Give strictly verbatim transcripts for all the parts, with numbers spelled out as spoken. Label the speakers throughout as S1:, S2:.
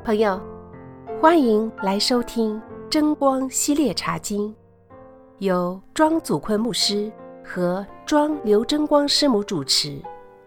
S1: 朋友，欢迎来收听真光系列茶经，由庄祖坤牧师和庄刘真光师母主持。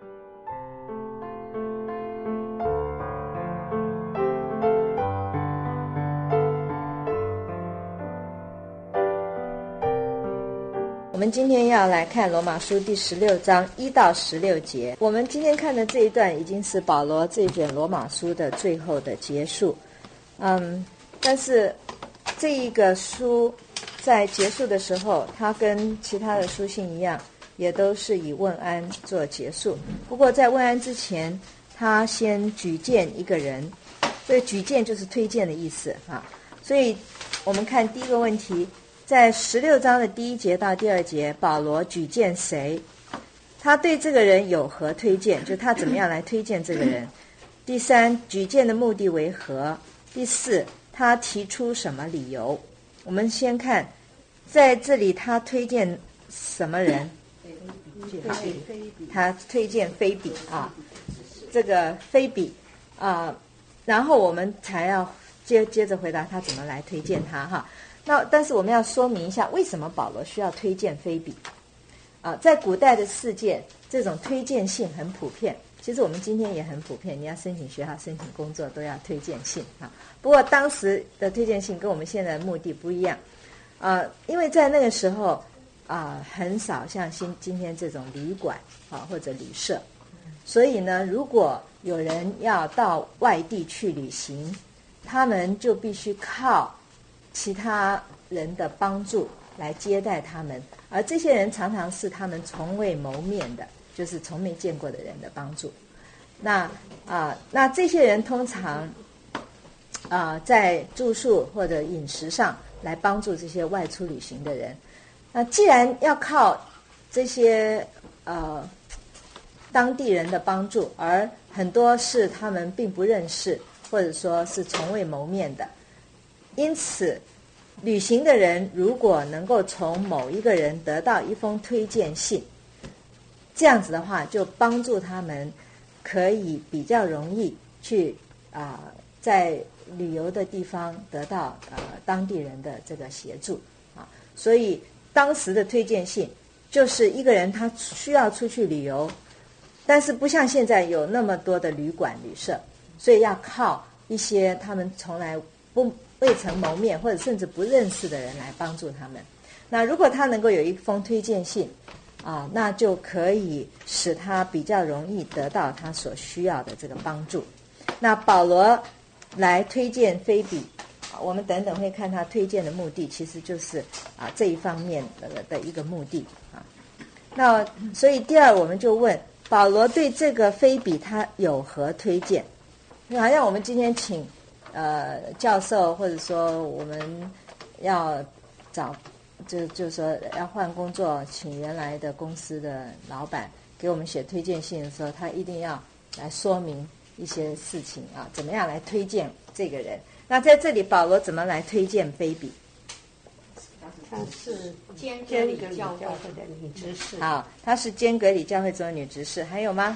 S2: 我们今天要来看罗马书第十六章一到十六节。我们今天看的这一段已经是保罗这卷罗马书的最后的结束。嗯，但是这一个书在结束的时候，它跟其他的书信一样，也都是以问安做结束。不过在问安之前，他先举荐一个人，这个举荐就是推荐的意思啊。所以我们看第一个问题，在十六章的第一节到第二节，保罗举荐谁？他对这个人有何推荐？就他怎么样来推荐这个人？第三，举荐的目的为何？第四，他提出什么理由？我们先看，在这里他推荐什么人？他推荐菲比啊，这个菲比啊，然后我们才要接接着回答他怎么来推荐他哈。那但是我们要说明一下，为什么保罗需要推荐菲比啊？在古代的世界，这种推荐信很普遍。其实我们今天也很普遍，你要申请学校、申请工作都要推荐信啊。不过当时的推荐信跟我们现在的目的不一样啊，因为在那个时候啊，很少像今今天这种旅馆啊或者旅社，所以呢，如果有人要到外地去旅行，他们就必须靠其他人的帮助来接待他们，而这些人常常是他们从未谋面的，就是从没见过的人的帮助。那啊，那这些人通常啊在住宿或者饮食上来帮助这些外出旅行的人。那既然要靠这些呃当地人的帮助，而很多是他们并不认识，或者说是从未谋面的，因此旅行的人如果能够从某一个人得到一封推荐信，这样子的话就帮助他们可以比较容易去啊、呃、在旅游的地方得到呃当地人的这个协助啊。所以当时的推荐信就是一个人他需要出去旅游，但是不像现在有那么多的旅馆旅社，所以要靠一些他们从来不未曾谋面或者甚至不认识的人来帮助他们。那如果他能够有一封推荐信啊，那就可以使他比较容易得到他所需要的这个帮助。那保罗来推荐菲比，我们等等会看他推荐的目的，其实就是啊这一方面的的一个目的啊。那所以第二，我们就问保罗对这个菲比他有何推荐？好像我们今天请呃教授，或者说我们要找就就是说要换工作，请原来的公司的老板给我们写推荐信的时候，他一定要来说明一些事情啊，怎么样来推荐这个人。那在这里保罗怎么来推荐菲比？
S3: 她是坚格里教会的女执事。
S2: 好，她是坚格里教会中的女执事。还有吗？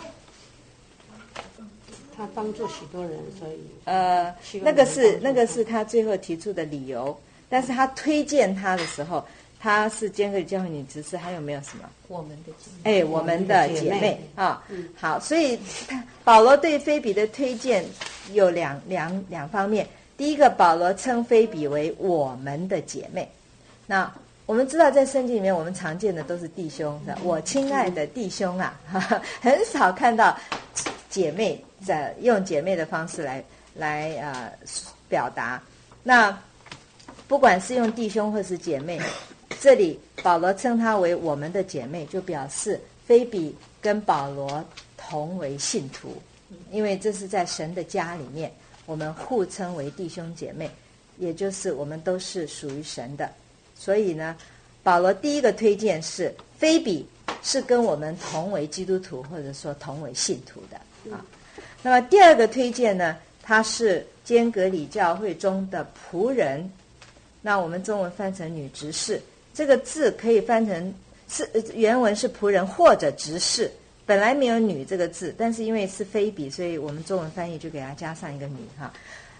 S3: 她帮助许多人，所以
S2: 呃，那个是那个是他最后提出的理由，但是他推荐她的时候，她是坚格里教会女执事，还有没有什么？
S3: 我们的姐妹，
S2: 哎，我们的姐妹啊，嗯，好，所以他保罗对菲比的推荐有两两两方面。第一个，保罗称菲比为我们的姐妹。那我们知道，在圣经里面，我们常见的都是弟兄，是吧？我亲爱的弟兄啊，哈哈，很少看到姐妹在用姐妹的方式来来呃表达。那不管是用弟兄或是姐妹，这里保罗称她为我们的姐妹，就表示菲比跟保罗同为信徒，因为这是在神的家里面，我们互称为弟兄姐妹，也就是我们都是属于神的。所以呢，保罗第一个推荐是菲比是跟我们同为基督徒，或者说同为信徒的啊。那么第二个推荐呢，她是坚格里教会中的仆人，那我们中文翻成女执事，这个字可以翻成是原文是仆人或者执事，本来没有女这个字，但是因为是菲比，所以我们中文翻译就给它加上一个女哈。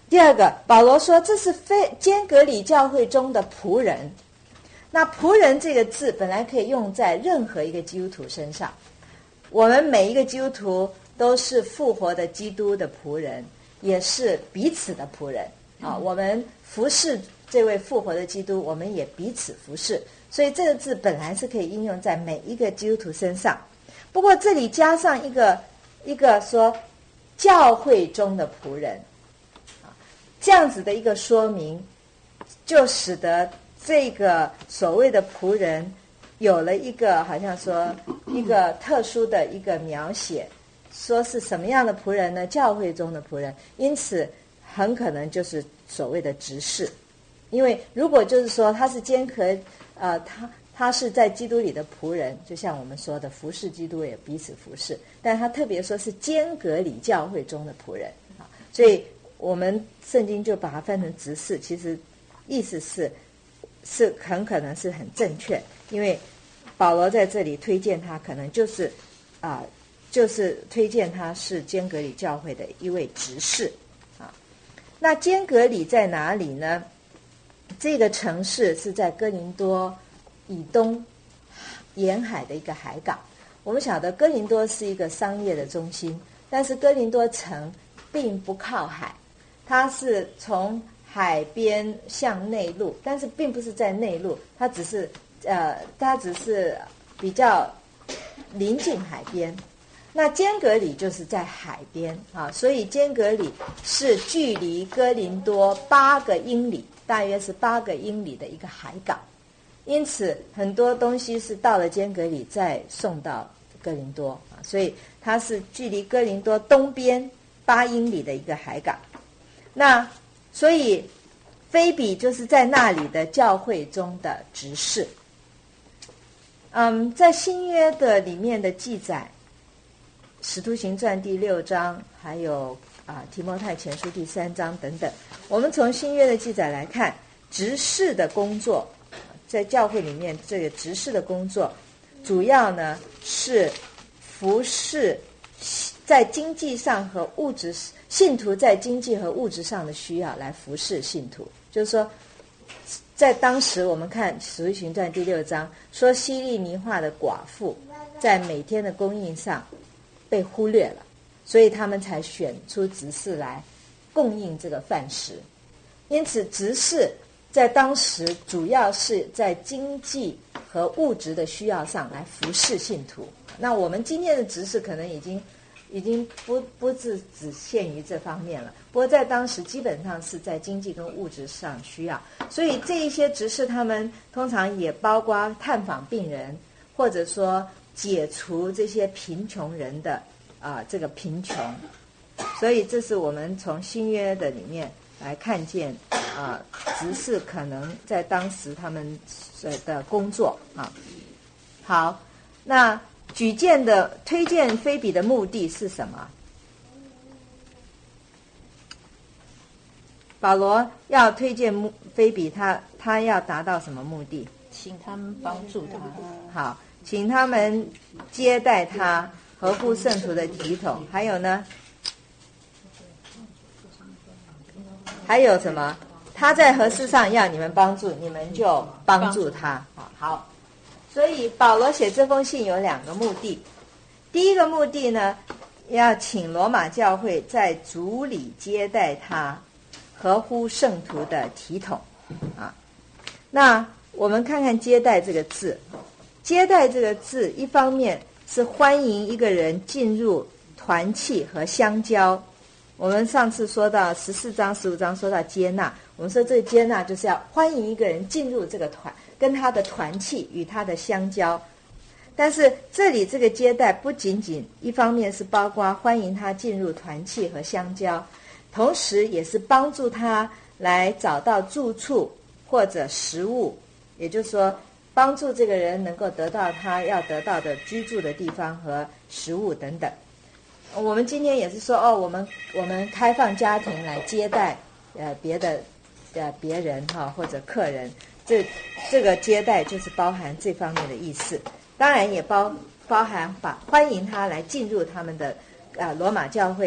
S2: 第二个，保罗说这是非坚革哩教会中的仆人。那仆人这个字本来可以用在任何一个基督徒身上，我们每一个基督徒都是复活的基督的仆人，也是彼此的仆人啊。我们服侍这位复活的基督，我们也彼此服侍，所以这个字本来是可以应用在每一个基督徒身上。不过这里加上一个一个说教会中的仆人，这样子的一个说明，就使得这个所谓的仆人有了一个好像说一个特殊的一个描写，说是什么样的仆人呢？教会中的仆人，因此很可能就是所谓的执事。因为如果就是说他是坚革，呃，他他是在基督里的仆人，就像我们说的服侍基督也彼此服侍，但他特别说是坚革哩教会中的仆人啊，所以我们圣经就把它翻成执事，其实意思是是很可能是很正确，因为保罗在这里推荐他，可能就是啊、呃，就是推荐他是坚革哩教会的一位执事啊。那坚革哩在哪里呢？这个城市是在哥林多以东沿海的一个海港。我们晓得哥林多是一个商业的中心，但是哥林多城并不靠海，它是从海边向内陆，但是并不是在内陆，它只是呃，它只是比较临近海边。那坚革哩就是在海边啊，所以坚革哩是距离哥林多八个英里，大约是八个英里的一个海港。因此很多东西是到了坚革哩再送到哥林多啊，所以它是距离哥林多东边八英里的一个海港。那所以菲比就是在那里的教会中的执事。嗯，在新约的里面的记载，使徒行传第六章，还有啊提摩太前书第三章等等，我们从新约的记载来看，执事的工作在教会里面，这个执事的工作主要呢是服侍在经济上和物质信徒在经济和物质上的需要来服侍信徒。就是说在当时我们看使徒行传第六章说，希利尼化的寡妇在每天的供应上被忽略了，所以他们才选出执事来供应这个饭食。因此执事在当时主要是在经济和物质的需要上来服侍信徒。那我们今天的执事可能已经已经不不只只限于这方面了，不过在当时基本上是在经济跟物质上需要，所以这一些执事他们通常也包括探访病人，或者说解除这些贫穷人的啊、呃、这个贫穷。所以这是我们从新约的里面来看见啊、呃、执事可能在当时他们的工作啊。好，那举荐的推荐菲比的目的是什么？保罗要推荐菲比，他他要达到什么目的？
S3: 请他们帮助他。
S2: 好，请他们接待他，合乎圣徒的体统。还有呢？还有什么？他在何事上要你们帮助，你们就帮助他。好。所以保罗写这封信有两个目的。第一个目的呢，要请罗马教会在主里接待他，合乎圣徒的体统啊。那我们看看接待这个字，接待这个字一方面是欢迎一个人进入团契和相交。我们上次说到十四章十五章说到接纳，我们说这个接纳就是要欢迎一个人进入这个团，跟他的团契与他的相交。但是这里这个接待不仅仅一方面是包括欢迎他进入团契和相交，同时也是帮助他来找到住处或者食物，也就是说帮助这个人能够得到他要得到的居住的地方和食物等等。我们今天也是说哦，我们我们开放家庭来接待呃别的呃别人哈、哦、或者客人，这这个接待就是包含这方面的意思，当然也包包含把欢迎他来进入他们的呃罗马教会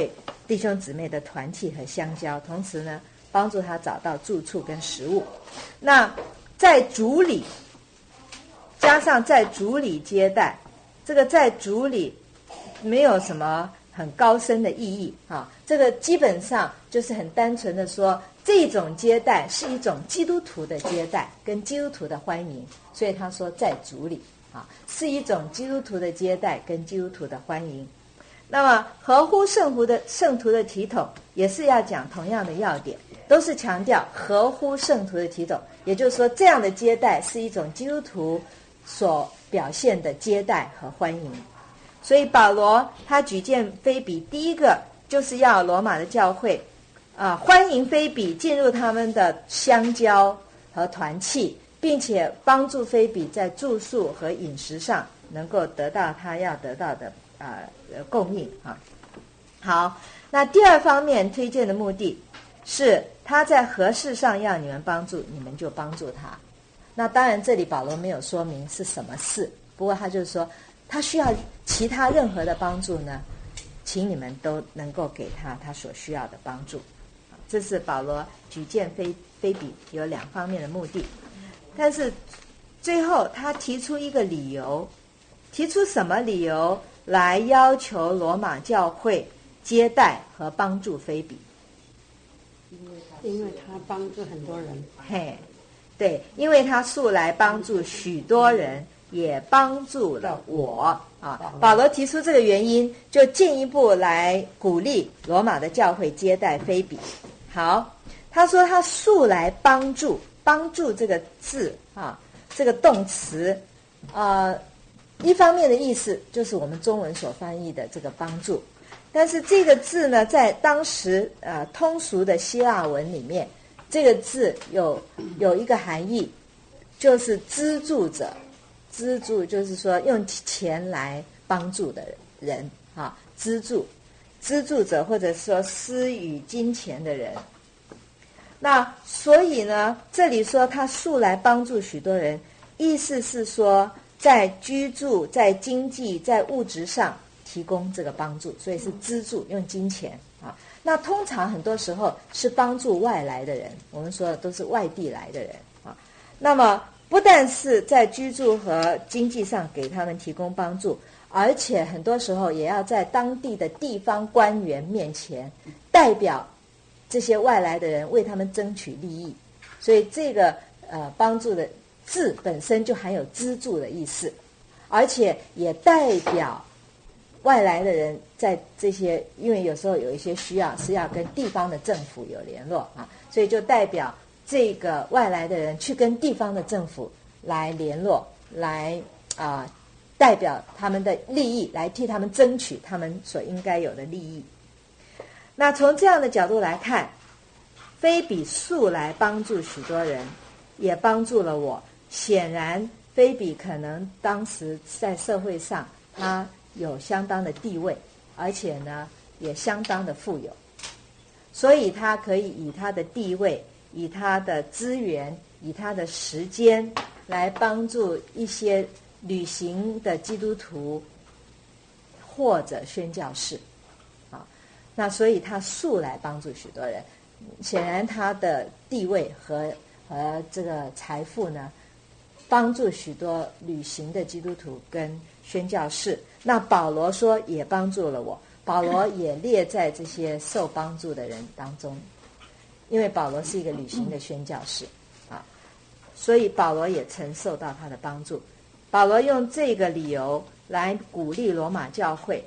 S2: 弟兄姊妹的团契和相交，同时呢帮助他找到住处跟食物。那在主里加上在主里接待，这个在主里没有什么很高深的意义啊，这个基本上就是很单纯的说，这种接待是一种基督徒的接待跟基督徒的欢迎，所以他说在主里啊，是一种基督徒的接待跟基督徒的欢迎。那么合乎圣徒的圣徒的体统也是要讲同样的要点，都是强调合乎圣徒的体统，也就是说这样的接待是一种基督徒所表现的接待和欢迎。所以保罗他举荐腓比，第一个就是要罗马的教会啊、呃、欢迎腓比进入他们的相交和团契，并且帮助腓比在住宿和饮食上能够得到他要得到的啊、呃、供应啊。好，那第二方面推荐的目的是他在何事上要你们帮助，你们就帮助他。那当然这里保罗没有说明是什么事，不过他就是说他需要其他任何的帮助呢，请你们都能够给他他所需要的帮助。这是保罗举荐腓腓比有两方面的目的，但是最后他提出一个理由，提出什么理由来要求罗马教会接待和帮助腓比？
S3: 因为他帮助很多人。
S2: 嘿，对，因为他素来帮助许多人，也帮助了我啊。保罗提出这个原因，就进一步来鼓励罗马的教会接待腓比。好，他说他素来帮助，帮助这个字啊，这个动词，呃，一方面的意思就是我们中文所翻译的这个帮助，但是这个字呢，在当时呃通俗的希腊文里面，这个字有有一个含义，就是资助者。资助就是说用钱来帮助的人啊，资助资助者或者说施予金钱的人。那所以呢，这里说他素来帮助许多人，意思是说在居住、在经济、在物质上提供这个帮助，所以是资助，用金钱啊。那通常很多时候是帮助外来的人，我们说的都是外地来的人啊。那么不但是在居住和经济上给他们提供帮助，而且很多时候也要在当地的地方官员面前代表这些外来的人为他们争取利益。所以这个呃帮助的字本身就含有资助的意思，而且也代表外来的人在这些，因为有时候有一些需要是要跟地方的政府有联络啊，所以就代表这个外来的人去跟地方的政府来联络，来啊、呃、代表他们的利益，来替他们争取他们所应该有的利益。那从这样的角度来看，腓比素来帮助许多人，也帮助了我。显然腓比可能当时在社会上他有相当的地位，而且呢也相当的富有，所以他可以以他的地位，以他的资源，以他的时间来帮助一些旅行的基督徒或者宣教士啊。那所以他素来帮助许多人，显然他的地位和和这个财富呢，帮助许多旅行的基督徒跟宣教士。那保罗说也帮助了我，保罗也列在这些受帮助的人当中，因为保罗是一个旅行的宣教士啊，所以保罗也曾受到他的帮助。保罗用这个理由来鼓励罗马教会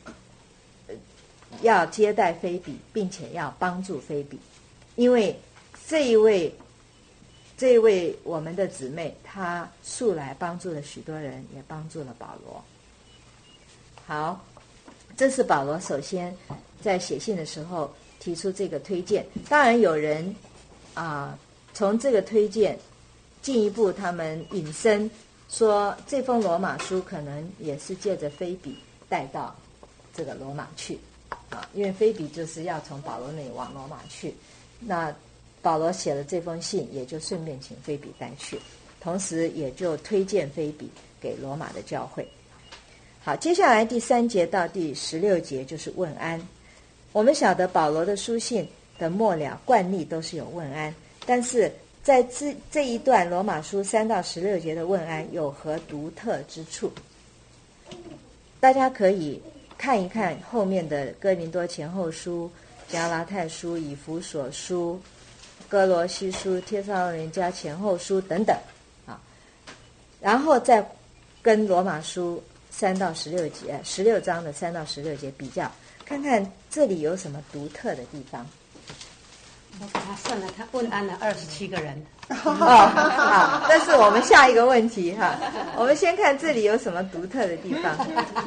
S2: 要接待腓比，并且要帮助腓比，因为这一位这一位我们的姊妹，她素来帮助了许多人，也帮助了保罗。好，这是保罗首先在写信的时候提出这个推荐。当然有人啊、呃，从这个推荐进一步他们引申说，这封罗马书可能也是借着腓比带到这个罗马去啊，因为腓比就是要从保罗那里往罗马去，那保罗写了这封信，也就顺便请腓比带去，同时也就推荐腓比给罗马的教会。好，接下来第三节到第十六节就是问安。 我们晓得保罗的书信的末了惯例都是有问安，但是在这这一段罗马书三到十六节的问安有何独特之处？大家可以看一看后面的哥林多前后书、加拉太书、以弗所书、哥罗西书、帖撒罗尼迦前后书等等啊，然后再跟罗马书三到十六节、十六章的三到十六节比较，看看这里有什么独特的地方。
S3: 我给他算了，他问安了二十七个人。
S2: 哦，好，这是我们下一个问题哈。我们先看这里有什么独特的地方。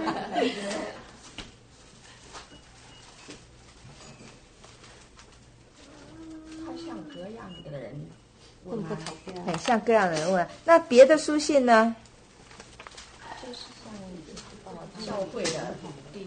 S4: 他像各样的人
S3: 问不同的，
S2: 很像各样的人问。那别的书信呢？
S4: 就是像呃教会的第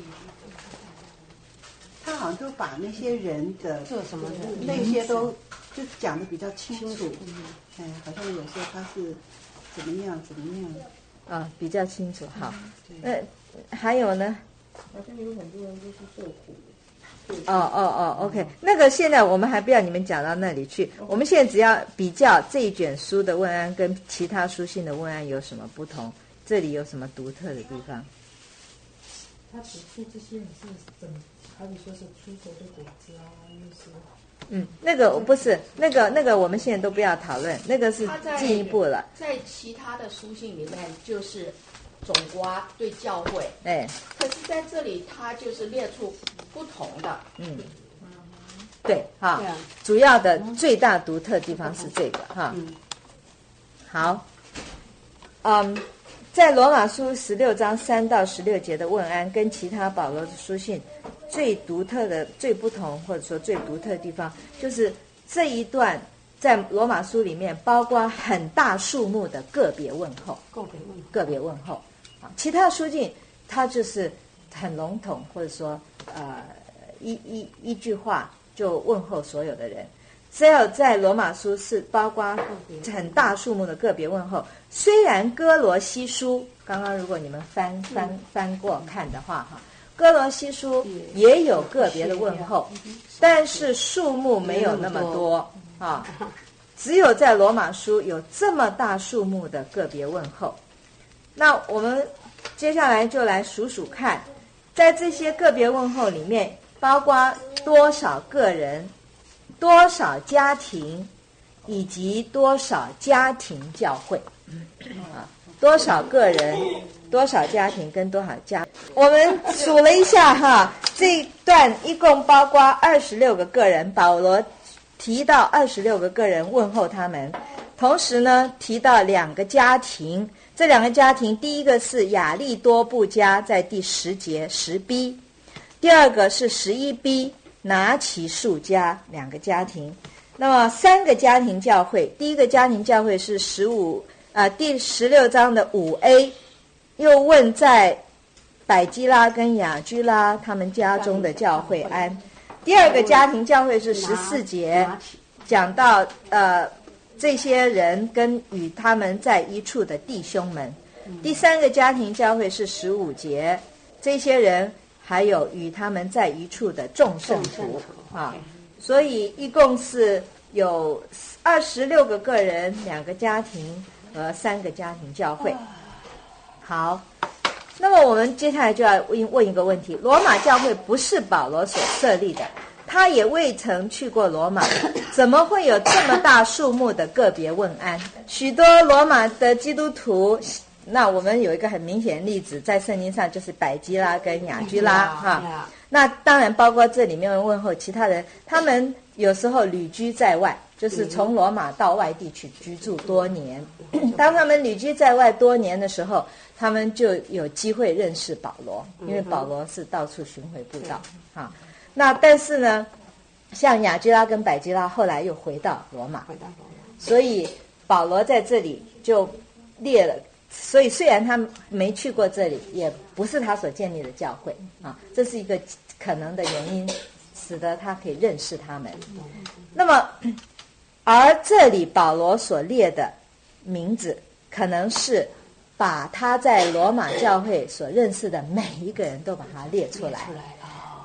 S5: 他好像就把那些人的
S3: 做什么的
S5: 那些都就讲的比较清楚，哎，好像有时候他是怎么样怎么样
S2: 啊、比较清楚。好，那、呃、还有呢？
S4: 好像有很多人都是受苦。
S2: 哦哦哦 ，OK， 那个现在我们还不要你们讲到那里去，我们现在只要比较这一卷书的问安跟其他书信的问安有什么不同，这里有什么独特的地方？
S6: 他指出这些人是怎么，好比说是出熟的果子啊，又是
S2: 嗯，那个不是那个那个，我们现在都不要讨论，那个是进一步了。
S4: 在其他的书信里面，就是总括对教会，
S2: 哎，
S4: 可是在这里他就是列出不同的，
S2: 嗯，对哈，
S3: 对啊
S2: 主要的最大独特地方是这个哈。好，嗯，在罗马书十六章三到十六节的问安，跟其他保罗的书信最独特的、最不同，或者说最独特的地方，就是这一段在罗马书里面包括很大数目的个别问候，
S3: 个别问
S2: 个别问候啊，其他书信它就是很笼统，或者说呃一一一句话就问候所有的人。只有在罗马书是包括很大数目的个别问候。虽然哥罗西书刚刚如果你们翻翻翻过看的话哈，哥罗西书也有个别的问候，但是数目没有那么多啊。只有在罗马书有这么大数目的个别问候。那我们接下来就来数数看，在这些个别问候里面，包括多少个人、多少家庭，以及多少家庭教会啊，多少个人、多少家庭跟多少家，我们数了一下哈，这一段一共包括二十六个个人，保罗提到二十六个个人问候他们，同时呢提到两个家庭，这两个家庭第一个是亚利多布家，在第十节十 B， 第二个是十一 B 拿其数家，两个家庭。那么三个家庭教会，第一个家庭教会是十五啊第十六章的五 A， 又问在百基拉跟雅居拉他们家中的教会安。第二个家庭教会是十四节，讲到呃这些人跟与他们在一处的弟兄们。第三个家庭教会是十五节，这些人还有与他们在一处的众圣徒啊。所以一共是有二十六个个人、两个家庭和三个家庭教会。好，那么我们接下来就要问问一个问题：罗马教会不是保罗所设立的，他也未曾去过罗马，怎么会有这么大数目的个别问安？许多罗马的基督徒，那我们有一个很明显的例子，在圣经上就是百基拉跟雅居拉哈。那当然包括这里面问候其他人，他们有时候旅居在外，就是从罗马到外地去居住多年。当他们旅居在外多年的时候，他们就有机会认识保罗，因为保罗是到处巡回布道啊。那但是呢，像雅居拉跟百基拉后来又回到罗马，所以保罗在这里就列了。所以虽然他没去过这里，也不是他所建立的教会啊，这是一个可能的原因，使得他可以认识他们。那么，而这里保罗所列的名字，可能是把他在罗马教会所认识的每一个人都把它列出来。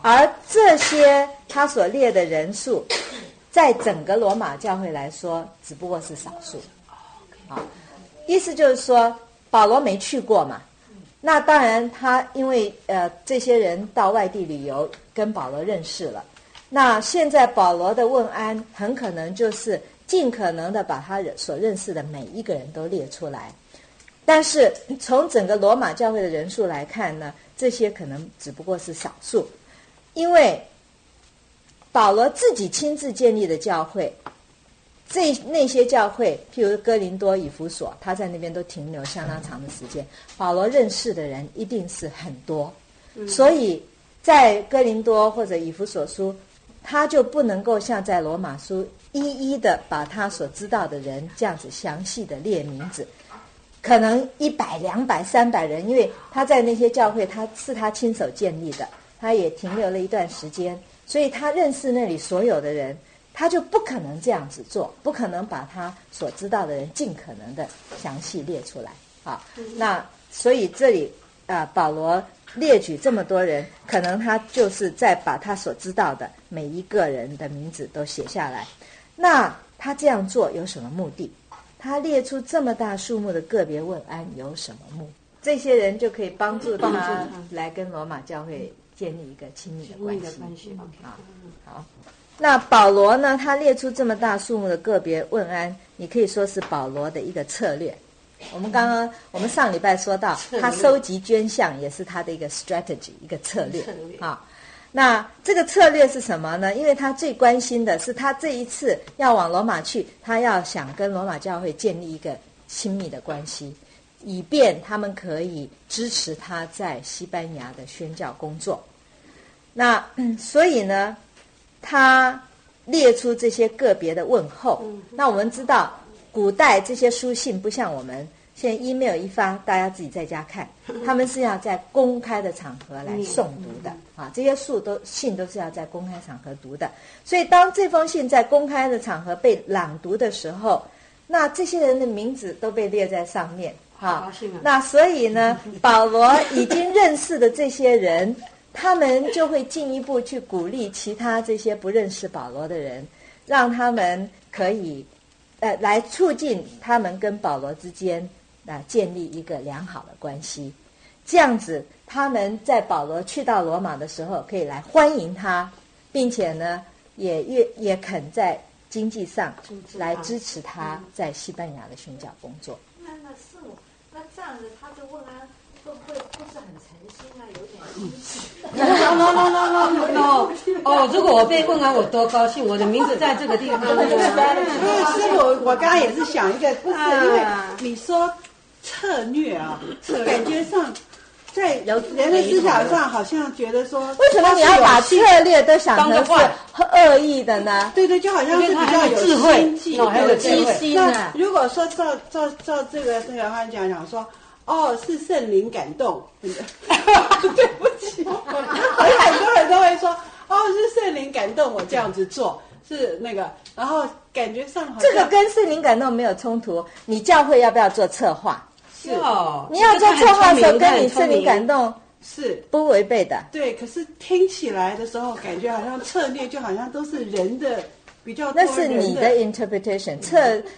S2: 而这些他所列的人数，在整个罗马教会来说，只不过是少数。啊，意思就是说，保罗没去过嘛。那当然他因为呃这些人到外地旅游，跟保罗认识了。那现在保罗的问安很可能就是尽可能的把他所认识的每一个人都列出来。但是从整个罗马教会的人数来看呢，这些可能只不过是少数。因为保罗自己亲自建立的教会，这那些教会譬如哥林多、以弗所，他在那边都停留相当长的时间，保罗认识的人一定是很多，所以在哥林多或者以弗所书，他就不能够像在罗马书一一的把他所知道的人这样子详细的列名字，可能一百、两百、三百人，因为他在那些教会他是他亲手建立的，他也停留了一段时间，所以他认识那里所有的人，他就不可能这样子做，不可能把他所知道的人尽可能的详细列出来啊。那所以这里啊、呃，保罗列举这么多人，可能他就是在把他所知道的每一个人的名字都写下来。那他这样做有什么目的？他列出这么大数目的个别问安有什么目的？这些人就可以帮助他来跟罗马教会建立一个亲密的关系。
S3: 关系
S2: 啊，好。那保罗呢？他列出这么大数目的个别问安，你可以说是保罗的一个策略。我们刚刚我们上礼拜说到，他收集捐项也是他的一个 strategy， 一个策略啊。那这个策略是什么呢？因为他最关心的是，他这一次要往罗马去，他要想跟罗马教会建立一个亲密的关系，以便他们可以支持他在西班牙的宣教工作。那、嗯、所以呢，他列出这些个别的问候。那我们知道，古代这些书信不像我们现在 email 一发，大家自己在家看，他们是要在公开的场合来诵读的啊。这些书都信都是要在公开场合读的，所以当这封信在公开的场合被朗读的时候，那这些人的名字都被列在上面啊。那所以呢，保罗已经认识的这些人，他们就会进一步去鼓励其他这些不认识保罗的人，让他们可以呃来促进他们跟保罗之间啊、呃、建立一个良好的关系。这样子他们在保罗去到罗马的时候可以来欢迎他，并且呢也也也肯在经济上来支持他在西班牙的宣教工作。
S3: 那那师母，那这样子他的问安会不会不是很诚心啊？有点心虚。
S7: no no no no no no 哦，如果我被问安，我多高兴！我的名字在这个地方。
S5: 对，师傅，我刚刚也是想一个，不是因为你说策略啊，是感觉上在人的思想上好像觉得说，
S2: 为什么你要把策略都想成是恶意的呢？
S5: 对对，就好像是比较有
S7: 智慧，
S5: 心计，
S7: 还有机
S5: 心啊。那如果说照照照这个这个话讲讲说。哦，是圣灵感动，对不起，好像很多人都会说，哦，是圣灵感动我这样子做，是那个，然后感觉上好像
S2: 这个跟圣灵感动没有冲突。你教会要不要做策划？
S7: 是哦，
S2: 你要做策划的时候，跟你圣灵感动
S5: 是
S2: 不违背的。
S5: 对，可是听起来的时候，感觉好像策略就好像都是人的。比较
S2: 那是你的 interpretation， 策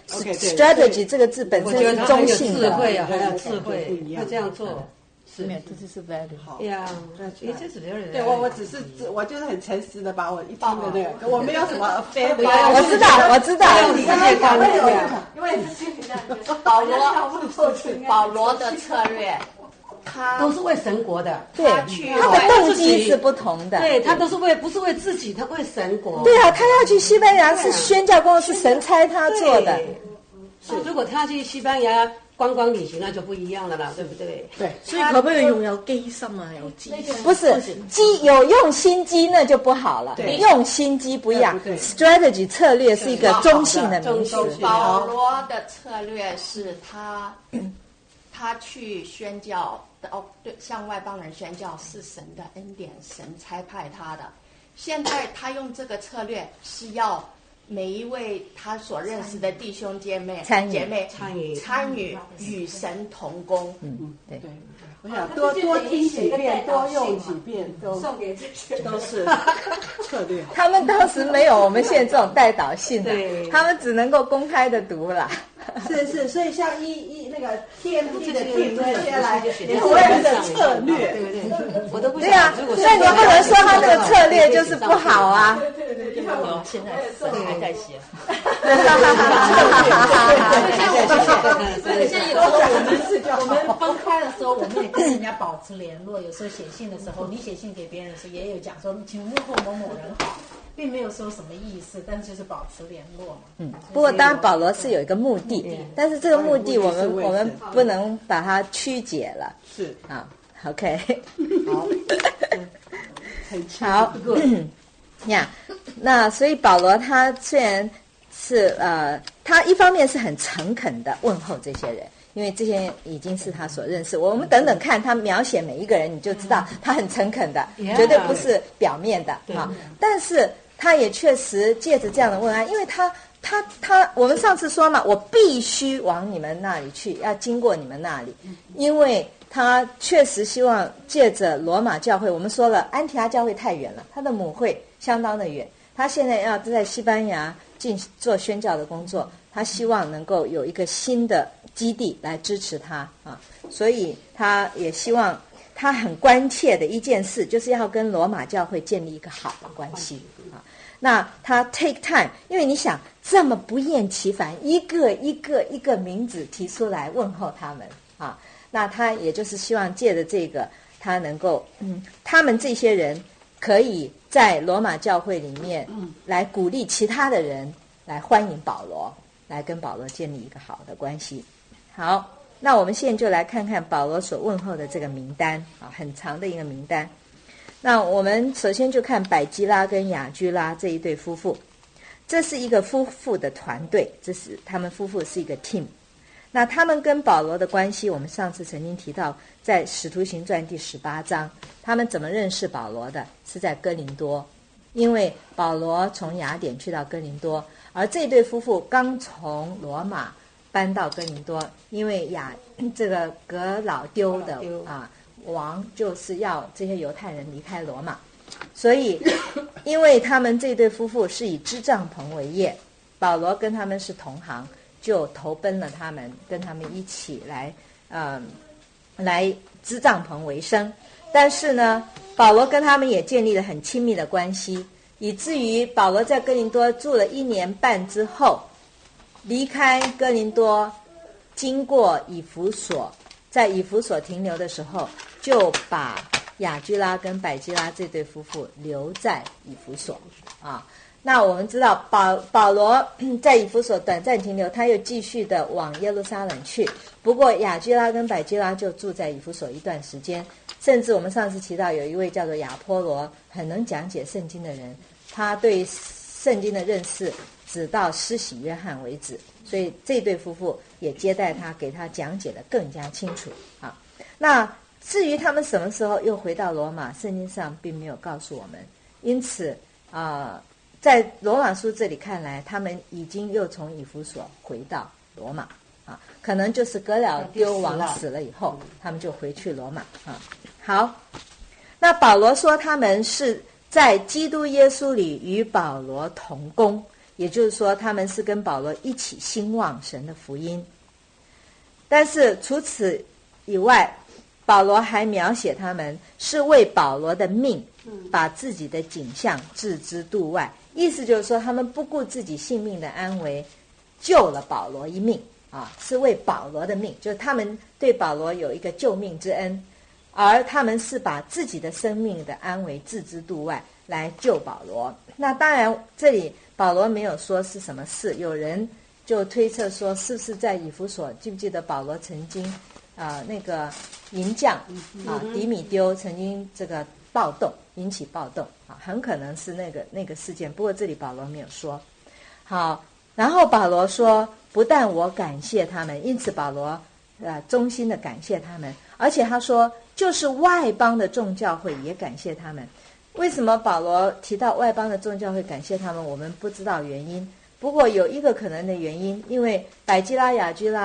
S2: strategy 这个字本身是中性的，
S7: 智慧啊，还有智慧，会这样做。
S2: 是没有，这是 value。
S5: 好
S7: 呀，也就是别人。
S5: 对我，我只是我就是很诚实的把我一听的那个，我没有什么非。
S2: 我知道，我知道。
S7: 你刚才讲的，
S3: 因为是这样，
S4: 保罗保罗的策略。他
S7: 都是为神国的，
S2: 对，他的动机是不同的。
S7: 对，他都是为不是为自己，他为神国。
S2: 对啊，他要去西班牙是宣教工，是神差他做的。
S7: 是，如果他去西班牙观光旅行，那就不一样了啦，对不對？
S5: 對，
S8: 所以可不可以用有機心啊，有機心？
S2: 不是機有用心機那就不好了，用心機不一樣。strategy 策略是一個中性的名詞。
S4: 保羅的策略是他他去宣教。哦，对，向外邦人宣教是神的恩典，神差派他的。现在他用这个策略是要每一位他所认识的弟兄姐妹、
S2: 参与
S4: 姐妹
S7: 参与
S4: 参与与神同工。
S2: 嗯，对。
S5: 我想多多听几遍，多用几遍，都
S3: 送给这些
S5: 都是策略。
S2: 他们当时没有我们现在这种带导性的，
S7: 对
S2: 他们只能够公开的读啦。
S5: 是是，所以像一一那个 T M T 的 team 这些来
S7: 也
S5: 我们的策略，
S7: 对不对？我都不
S2: 对啊，
S7: 想，如果
S2: 所以你不能说他那个策略就是不好啊。
S8: 有现在粉还在写。
S6: 对，像有时候我们我们分开的时候，我们也跟人家保持联络。有时候写信的时候，你写信给别人的时候，也有讲说，请问候某某人好，并没有说什么意思，但是就是保持联络嘛。
S2: 嗯，不过当然保罗是有一个目的，但是这个目的我们我们不能把它曲解了。
S5: 是
S2: 啊 ，OK，
S5: 好，
S2: 好呀。那所以保罗他虽然是呃，他一方面是很诚恳的问候这些人，因为这些人已经是他所认识。我们等等看他描写每一个人，你就知道他很诚恳的，绝对不是表面的啊。但是他也确实借着这样的问安，因为他他他，我们上次说嘛，我必须往你们那里去，要经过你们那里，因为他确实希望借着罗马教会，我们说了安提阿教会太远了，他的母会相当的远，他现在要在西班牙进做宣教的工作，他希望能够有一个新的基地来支持他啊，所以他也希望，他很关切的一件事就是要跟罗马教会建立一个好的关系啊。那他 take time， 因为你想这么不厌其烦，一个一个一个名字提出来问候他们啊，那他也就是希望借着这个，他能够，嗯，他们这些人可以在罗马教会里面来鼓励其他的人来欢迎保罗，来跟保罗建立一个好的关系。好，那我们现在就来看看保罗所问候的这个名单啊，很长的一个名单。那我们首先就看百基拉跟雅居拉这一对夫妇，这是一个夫妇的团队，这是他们夫妇是一个 team。那他们跟保罗的关系，我们上次曾经提到，在《使徒行传》第十八章，他们怎么认识保罗的？是在哥林多，因为保罗从雅典去到哥林多，而这对夫妇刚从罗马搬到哥林多，因为雅这个革老丢的啊王就是要这些犹太人离开罗马，所以因为他们这对夫妇是以织帐篷为业，保罗跟他们是同行，就投奔了他们，跟他们一起来呃来织帐篷为生。但是呢，保罗跟他们也建立了很亲密的关系，以至于保罗在哥林多住了一年半之后，离开哥林多，经过以弗所，在以弗所停留的时候，就把雅居拉跟百基拉这对夫妇留在以弗所啊。那我们知道保保罗在以弗所短暂停留，他又继续的往耶路撒冷去。不过雅居拉跟百基拉就住在以弗所一段时间，甚至我们上次提到有一位叫做亚波罗，很能讲解圣经的人，他对圣经的认识只到施洗约翰为止，所以这对夫妇也接待他，给他讲解的更加清楚啊。那至于他们什么时候又回到罗马，圣经上并没有告诉我们，因此啊。呃在罗马书这里看来，他们已经又从以弗所回到罗马啊，可能就是革老丢王死了以后，他们就回去罗马啊。好，那保罗说他们是在基督耶稣里与保罗同工，也就是说他们是跟保罗一起兴旺神的福音。但是除此以外，保罗还描写他们是为保罗的命，把自己的景象置之度外。意思就是说，他们不顾自己性命的安危，救了保罗一命啊，是为保罗的命，就是他们对保罗有一个救命之恩，而他们是把自己的生命的安危置之度外来救保罗。那当然，这里保罗没有说是什么事，有人就推测说，是不是在以弗所？记不记得保罗曾经啊、呃、那个银匠啊迪米丢曾经这个暴动，引起暴动啊，很可能是那个那个事件。不过这里保罗没有说。好，然后保罗说，不但我感谢他们，因此保罗呃衷心的感谢他们，而且他说，就是外邦的众教会也感谢他们。为什么保罗提到外邦的众教会感谢他们？我们不知道原因。不过有一个可能的原因，因为百基拉、雅居拉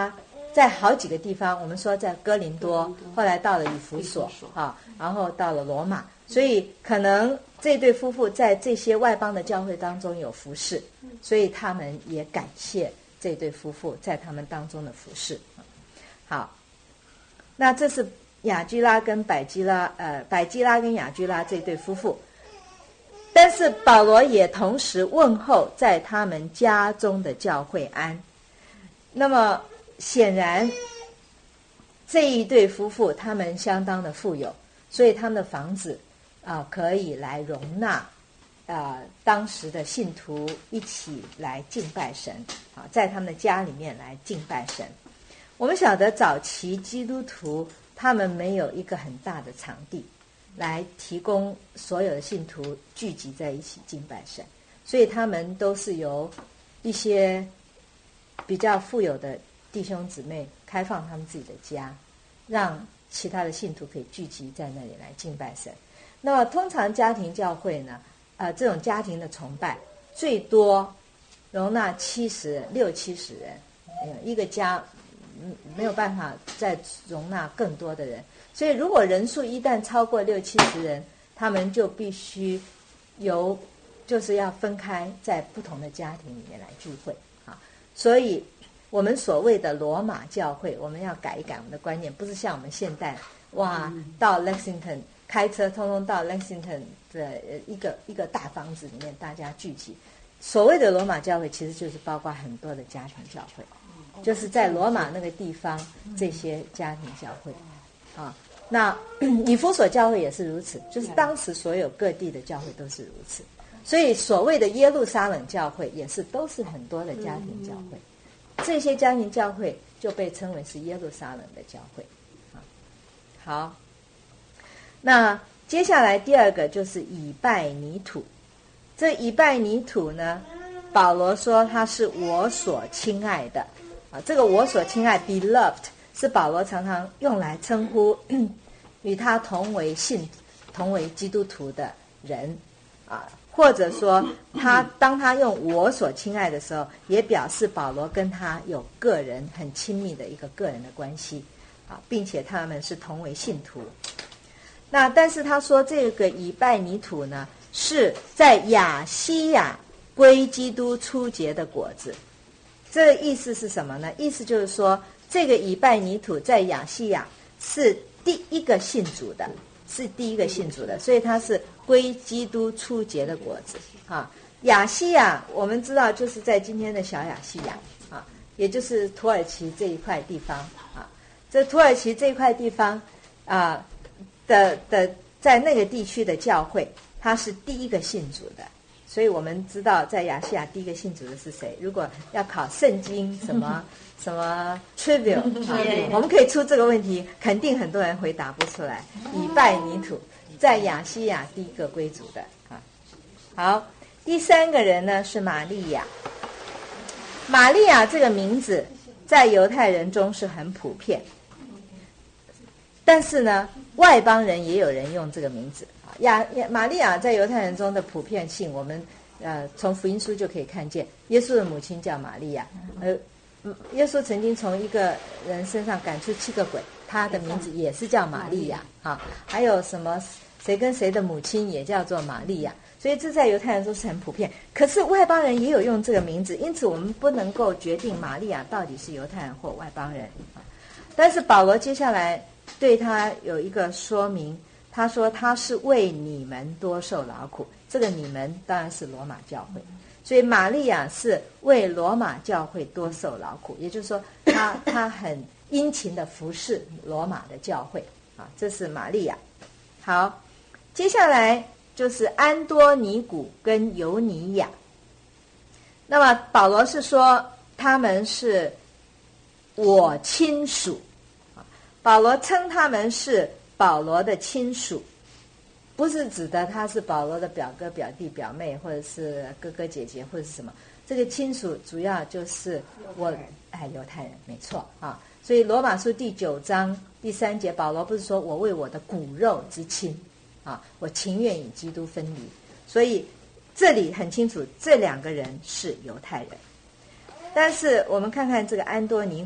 S2: 在好几个地方，我们说在哥林多，后来到了以弗所啊，然后到了罗马，所以可能这对夫妇在这些外邦的教会当中有服侍，所以他们也感谢这对夫妇在他们当中的服侍。好，那这是雅居拉跟百基拉，呃，百基拉跟雅居拉这对夫妇。但是保罗也同时问候在他们家中的教会安。那么显然这一对夫妇他们相当的富有，所以他们的房子啊、呃、可以来容纳呃当时的信徒一起来敬拜神啊，在他们的家里面来敬拜神。我们晓得早期基督徒他们没有一个很大的场地来提供所有的信徒聚集在一起敬拜神，所以他们都是由一些比较富有的弟兄姊妹开放他们自己的家，让其他的信徒可以聚集在那里来敬拜神。那么通常家庭教会呢，呃，这种家庭的崇拜最多容纳七十六七十人，一个家没有办法再容纳更多的人，所以如果人数一旦超过六七十人，他们就必须由就是要分开在不同的家庭里面来聚会啊。所以我们所谓的罗马教会，我们要改一改我们的观念，不是像我们现代哇到 Lexington 开车通通到 Lexington 的一个一个大房子里面大家聚集。所谓的罗马教会其实就是包括很多的家庭教会，就是在罗马那个地方这些家庭教会啊。那以弗所教会也是如此，就是当时所有各地的教会都是如此。所以所谓的耶路撒冷教会也是都是很多的家庭教会，这些家庭教会就被称为是耶路撒冷的教会啊。好，那接下来第二个就是以拜尼土。这以拜尼土呢，保罗说他是我所亲爱的啊，这个我所亲爱 beloved 是保罗常常用来称呼与他同为信同为基督徒的人啊，或者说他当他用我所亲爱的时候，也表示保罗跟他有个人很亲密的一个个人的关系啊，并且他们是同为信徒。那但是他说这个以拜尼土呢，是在亚西亚归基督初结的果子。这个意思是什么呢？意思就是说，这个以拜尼土在亚细亚是第一个信主的，是第一个信主的，所以它是归基督初结的果子啊。亚细亚我们知道就是在今天的小亚细亚啊，也就是土耳其这一块地方啊。这土耳其这一块地方啊的的在那个地区的教会，它是第一个信主的。所以我们知道在亚细亚第一个信主的是谁。如果要考圣经什么什么 trivial 啊，我们可以出这个问题，肯定很多人回答不出来。以拜尼土在亚细亚第一个归主的啊。好，第三个人呢是玛利亚。玛利亚这个名字在犹太人中是很普遍，但是呢外邦人也有人用这个名字。亚玛利亚在犹太人中的普遍性，我们呃从福音书就可以看见。耶稣的母亲叫玛利亚，呃，耶稣曾经从一个人身上赶出七个鬼，他的名字也是叫玛利亚啊。还有什么谁跟谁的母亲也叫做玛利亚，所以这在犹太人中是很普遍。可是外邦人也有用这个名字，因此我们不能够决定玛利亚到底是犹太人或外邦人。但是保罗接下来对他有一个说明。他说他是为你们多受劳苦，这个你们当然是罗马教会，所以玛利亚是为罗马教会多受劳苦，也就是说他他很殷勤的服侍罗马的教会啊，这是玛利亚。好，接下来就是安多尼古跟尤尼亚。那么保罗是说他们是我亲属，保罗称他们是保罗的亲属，不是指的他是保罗的表哥表弟表妹，或者是哥哥姐姐或者是什么。这个亲属主要就是我哎犹太人，没错啊。所以罗马书第九章第三节，保罗不是说我为我的骨肉之亲啊，我情愿与基督分离。所以这里很清楚，这两个人是犹太人。但是我们看看这个安多尼古，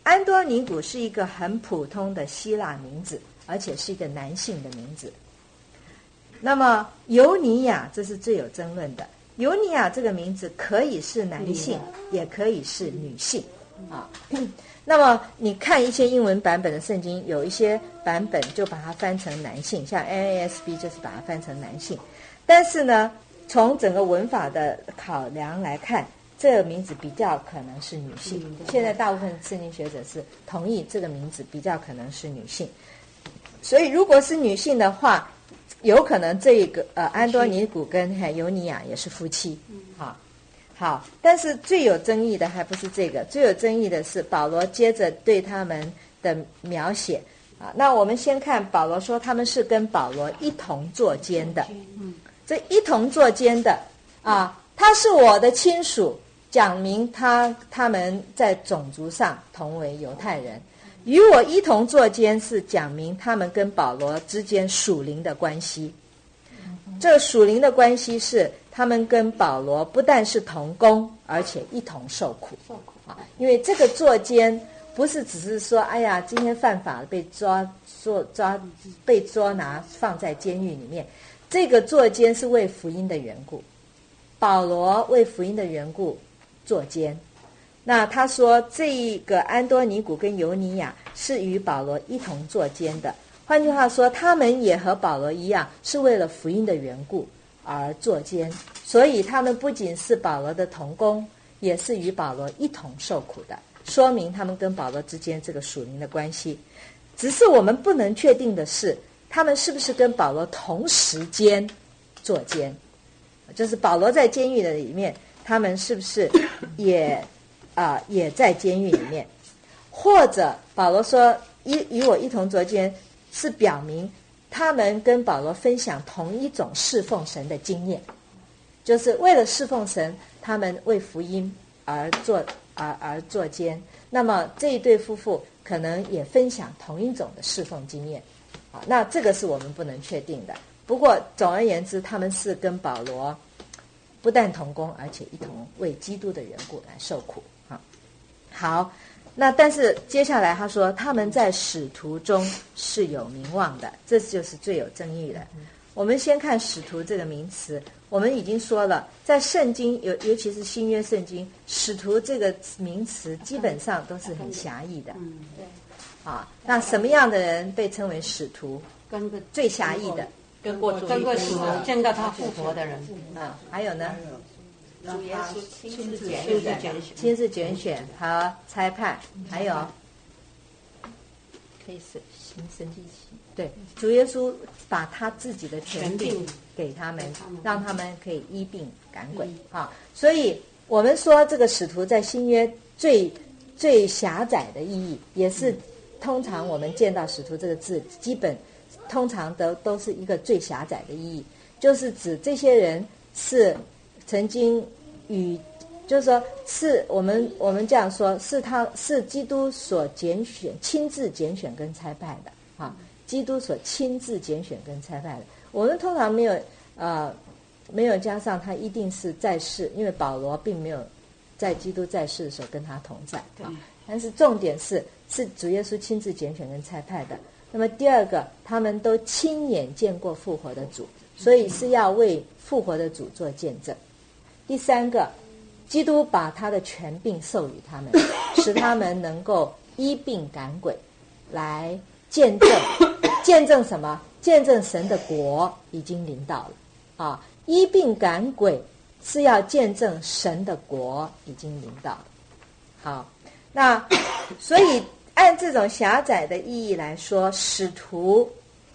S2: 安多尼古是一个很普通的希腊名字，而且是一个男性的名字。那么尤尼亚，这是最有争论的。尤尼亚这个名字可以是男性，也可以是女性啊。那么你看一些英文版本的圣经，有一些版本就把它翻成男性，像 N A S B 就是把它翻成男性。但是呢，从整个文法的考量来看，这个名字比较可能是女性。现在大部分圣经学者是同意这个名字比较可能是女性。所以如果是女性的话，有可能这个呃安多尼古跟尤尼亚也是夫妻。好，好，但是最有争议的还不是这个，最有争议的是保罗接着对他们的描写啊。那我们先看保罗说他们是跟保罗一同作监的。这一同作监的啊，他是我的亲属，讲明他他们在种族上同为犹太人。与我一同作监是讲明他们跟保罗之间属灵的关系。这属灵的关系是他们跟保罗不但是同工，而且一同受苦。啊，因为这个作监不是只是说，哎呀，今天犯法被抓抓抓被捉拿放在监狱里面。这个作监是为福音的缘故，保罗为福音的缘故作监。那他说这个安多尼古跟尤尼亚是与保罗一同作监的，换句话说，他们也和保罗一样是为了福音的缘故而作监，所以他们不仅是保罗的同工，也是与保罗一同受苦的，说明他们跟保罗之间这个属灵的关系。只是我们不能确定的是，他们是不是跟保罗同时间作监，就是保罗在监狱的里面，他们是不是也啊、呃、也在监狱里面？或者保罗说与与我一同作监，是表明他们跟保罗分享同一种侍奉神的经验，就是为了侍奉神，他们为福音而做而而作监。那么这一对夫妇可能也分享同一种的侍奉经验。啊，那这个是我们不能确定的。不过总而言之，他们是跟保罗不但同工，而且一同为基督的缘故来受苦。啊，好，那但是接下来他说他们在使徒中是有名望的，这就是最有争议的。我们先看使徒这个名词，我们已经说了，在圣经尤尤其是新约圣经，使徒这个名词基本上都是很狭义的。
S7: 嗯，对。
S2: 啊，那什么样的人被称为使徒？
S7: 跟个
S2: 最狭义的，
S8: 跟过主
S7: 跟过主见到他复活的人。
S2: 啊，还有呢？
S4: 主耶稣亲自拣
S7: 亲自
S4: 选，
S7: 拣选，
S2: 亲自拣选和差派，还有
S8: 可以是行神迹奇。
S2: 对，主耶稣把他自己的权
S7: 权
S2: 柄
S7: 柄
S2: 给他们
S7: 给他们，
S2: 让他们可以医病赶鬼啊。所以我们说这个使徒在新约最最狭窄的意义，也是通常我们见到使徒这个字，基本通常都都是一个最狭窄的意义，就是指这些人是曾经与，就是说是我们我们这样说，是他是基督所拣选、亲自拣选跟差派的啊，基督所亲自拣选跟差派的。我们通常没有呃没有加上他一定是在世，因为保罗并没有在基督在世的时候跟他同在啊。但是重点是是主耶稣亲自拣选跟差派的。那么第二个，他们都亲眼见过复活的主，所以是要为复活的主做见证。第三个，基督把他的权柄授予他们，使他们能够医病赶鬼，来见证见证什么？见证神的国已经临到了啊！医病赶鬼是要见证神的国已经临到了。好，那所以按这种狭窄的意义来说，使徒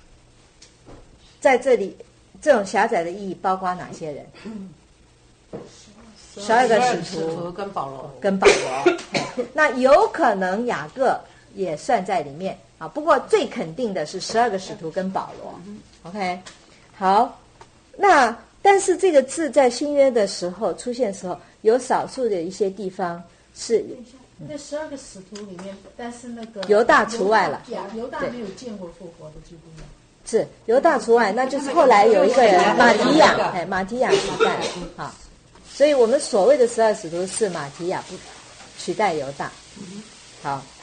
S2: 在这里这种狭窄的意义包括哪些人？十二个使
S7: 使徒跟保罗，
S2: 跟保罗，那有可能雅各也算在里面啊。不过最肯定的是十二个使徒跟保罗。OK， 好，那但是这个字在新约的时候出现的时候，有少数的一些地方是
S6: 那十二个使徒里面，但是那个
S2: 犹大除外了。
S6: 亚犹大没有见过复活的基督吗？
S2: 是犹大除外，那就是后来有一个人马提亚，哎，马提亚取代了啊。所以我们所谓的十二使徒是马提亚不取代犹大。好，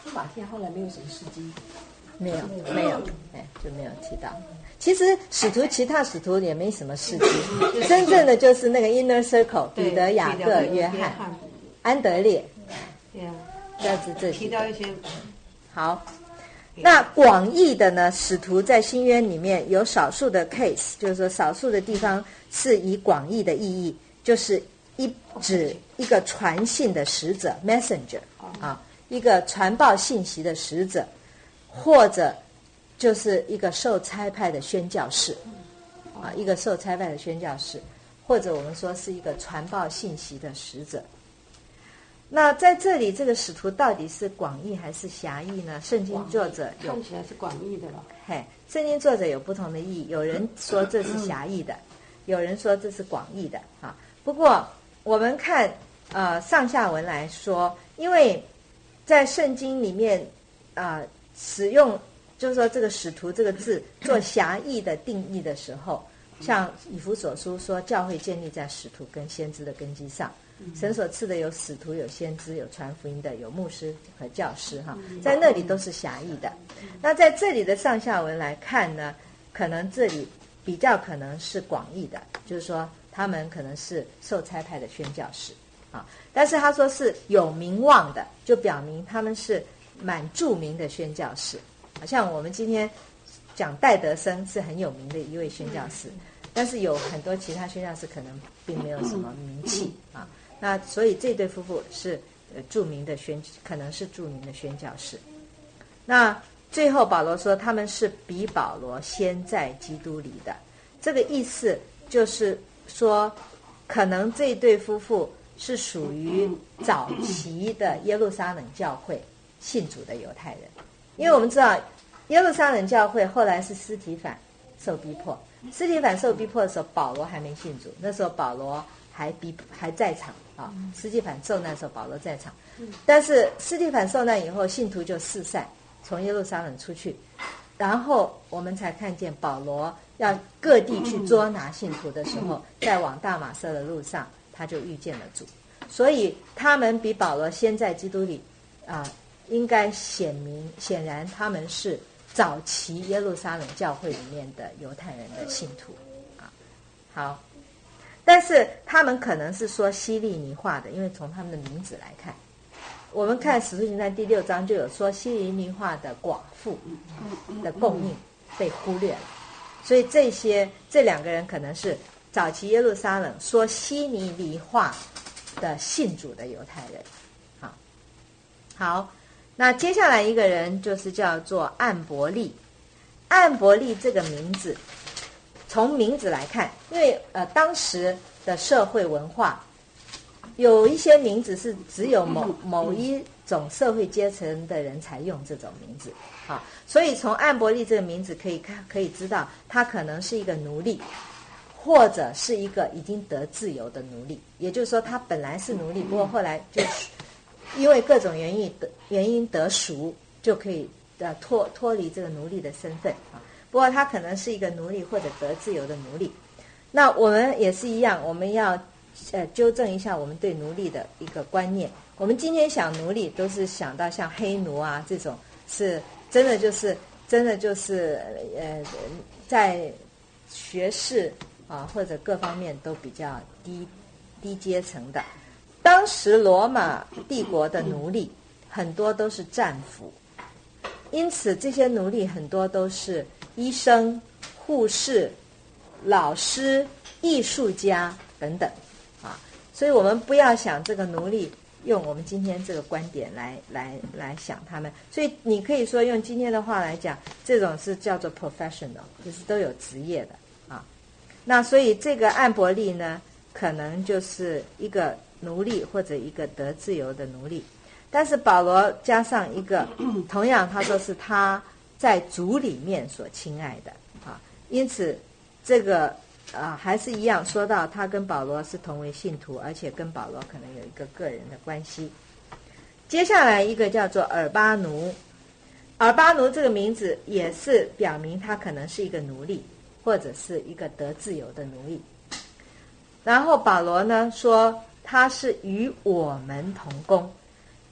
S8: 马天后来没有什么事迹，
S2: 没有没有，哎，就没有提到。其实使徒其他使徒也没什么事迹，真正的就是那个 inner circle， 彼得、雅各、约翰、安德烈，
S8: 对啊，
S2: 这是这
S8: 提到一些
S2: 好。那广义的呢，使徒在新约里面有少数的 case， 就是说少数的地方是以广义的意义，就是一指一个传信的使者 messenger 啊，一个传报信息的使者，或者就是一个受差派的宣教士啊，一个受差派的宣教士，或者我们说是一个传报信息的使者。那在这里，这个使徒到底是广义还是狭义呢？圣经作者有
S8: 看起来是广义的了。
S2: 嘿，圣经作者有不同的意义，有人说这是狭义的，有人说这是广义的啊。不过我们看呃上下文来说，因为在圣经里面啊、呃、使用就是说这个使徒这个字做狭义的定义的时候，像以弗所书说教会建立在使徒跟先知的根基上。神所赐的有使徒，有先知，有传福音的，有牧师和教师哈，在那里都是狭义的。那在这里的上下文来看呢，可能这里比较可能是广义的，就是说他们可能是受差派的宣教士啊。但是他说是有名望的，就表明他们是蛮著名的宣教士。好像我们今天讲戴德生是很有名的一位宣教士，但是有很多其他宣教士可能并没有什么名气啊。那所以这对夫妇是呃著名的宣，可能是著名的宣教士。那最后保罗说他们是比保罗先在基督里的，这个意思就是说，可能这对夫妇是属于早期的耶路撒冷教会信主的犹太人，因为我们知道耶路撒冷教会后来是司提反受逼迫，司提反受逼迫的时候，保罗还没信主，那时候保罗还逼还在场。啊，司提反受难的时候，保罗在场。但是司提反受难以后，信徒就四散，从耶路撒冷出去，然后我们才看见保罗要各地去捉拿信徒的时候，在往大马色的路上，他就遇见了主。所以他们比保罗先在基督里啊、呃，应该显明显然他们是早期耶路撒冷教会里面的犹太人的信徒啊。好。但是他们可能是说希利尼话的，因为从他们的名字来看，我们看使徒行传第六章就有说希利尼话的寡妇的供应被忽略了，所以这些这两个人可能是早期耶路撒冷说希利尼话的信主的犹太人。好，好，那接下来一个人就是叫做暗伯利。暗伯利这个名字，从名字来看，因为呃当时的社会文化有一些名字是只有某某一种社会阶层的人才用这种名字，好，所以从暗伯利这个名字可以看可以知道，他可能是一个奴隶，或者是一个已经得自由的奴隶，也就是说他本来是奴隶，不过后来就因为各种原因得原因得赎，就可以呃脱脱离这个奴隶的身份啊。不过他可能是一个奴隶或者得自由的奴隶。那我们也是一样，我们要呃纠正一下我们对奴隶的一个观念。我们今天想奴隶都是想到像黑奴啊这种，是真的就是真的就是呃在学识啊或者各方面都比较低低阶层的。当时罗马帝国的奴隶很多都是战俘，因此这些奴隶很多都是医生、护士、老师、艺术家等等啊，所以我们不要想这个奴隶用我们今天这个观点来来来想他们。所以你可以说用今天的话来讲，这种是叫做 professional， 就是都有职业的啊。那所以这个暗伯利呢，可能就是一个奴隶或者一个得自由的奴隶。但是保罗加上一个，同样他说是他在主里面所亲爱的啊，因此这个啊还是一样说到他跟保罗是同为信徒，而且跟保罗可能有一个个人的关系。接下来一个叫做尔巴奴，尔巴奴这个名字也是表明他可能是一个奴隶，或者是一个得自由的奴隶。然后保罗呢说他是与我们同工。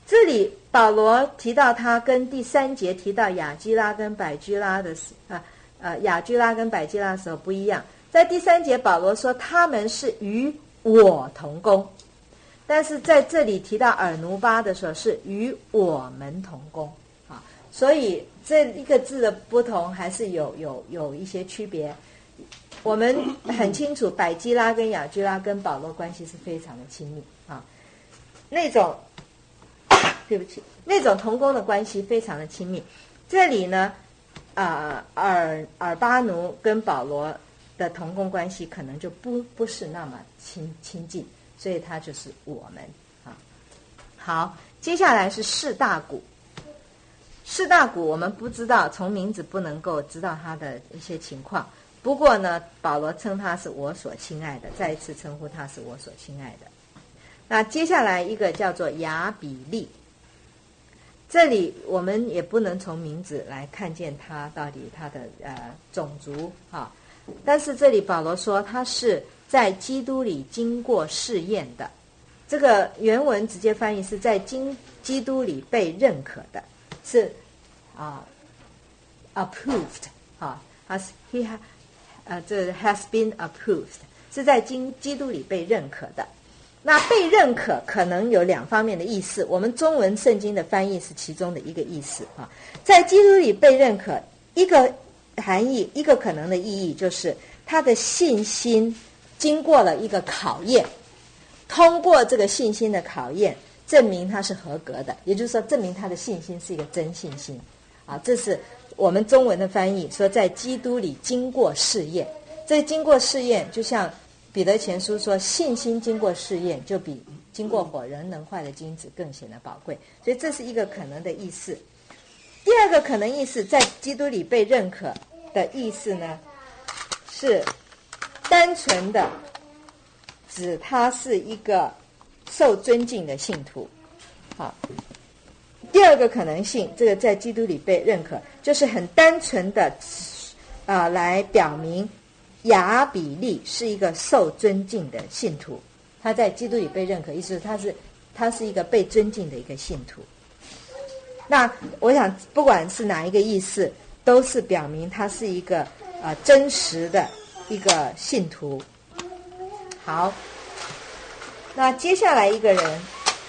S2: 这里保罗提到他跟第三节提到雅居拉跟百居拉的啊呃雅居拉跟百居拉的时候不一样，在第三节保罗说他们是与我同工，但是在这里提到尔奴巴的时候是与我们同工啊，所以这一个字的不同还是有有有一些区别。我们很清楚百基拉跟雅居拉跟保罗关系是非常的亲密啊，那种对不起那种同工的关系非常的亲密。这里呢啊、呃、尔尔巴奴跟保罗的同工关系可能就不不是那么亲亲近，所以他就是我们啊。好，接下来是士大古。士大古我们不知道，从名字不能够知道他的一些情况。不过呢，保罗称他是我所亲爱的，再一次称呼他是我所亲爱的。那接下来一个叫做亚比利，这里我们也不能从名字来看见他到底他的呃种族哈，但是这里保罗说他是在基督里经过试验的，这个原文直接翻译是在经基督里被认可的，是啊、呃、approved 哈，他是 he ha 呃这 has been approved 是在经基督里被认可的。那被认可可能有两方面的意思，我们中文圣经的翻译是其中的一个意思啊。在基督里被认可，一个含义，一个可能的意义就是他的信心经过了一个考验，通过这个信心的考验，证明他是合格的，也就是说证明他的信心是一个真信心啊。这是我们中文的翻译，说在基督里经过试验。这经过试验就像彼得前书说，信心经过试验就比经过火仍能坏的金子更显得宝贵，所以这是一个可能的意思。第二个可能意思，在基督里被认可的意思呢，是单纯的指他是一个受尊敬的信徒。好，第二个可能性，这个在基督里被认可，就是很单纯的啊、呃，来表明亚比利是一个受尊敬的信徒，他在基督里被认可，意思是他是他是一个被尊敬的一个信徒。那我想不管是哪一个意思，都是表明他是一个呃真实的一个信徒。好，那接下来一个人，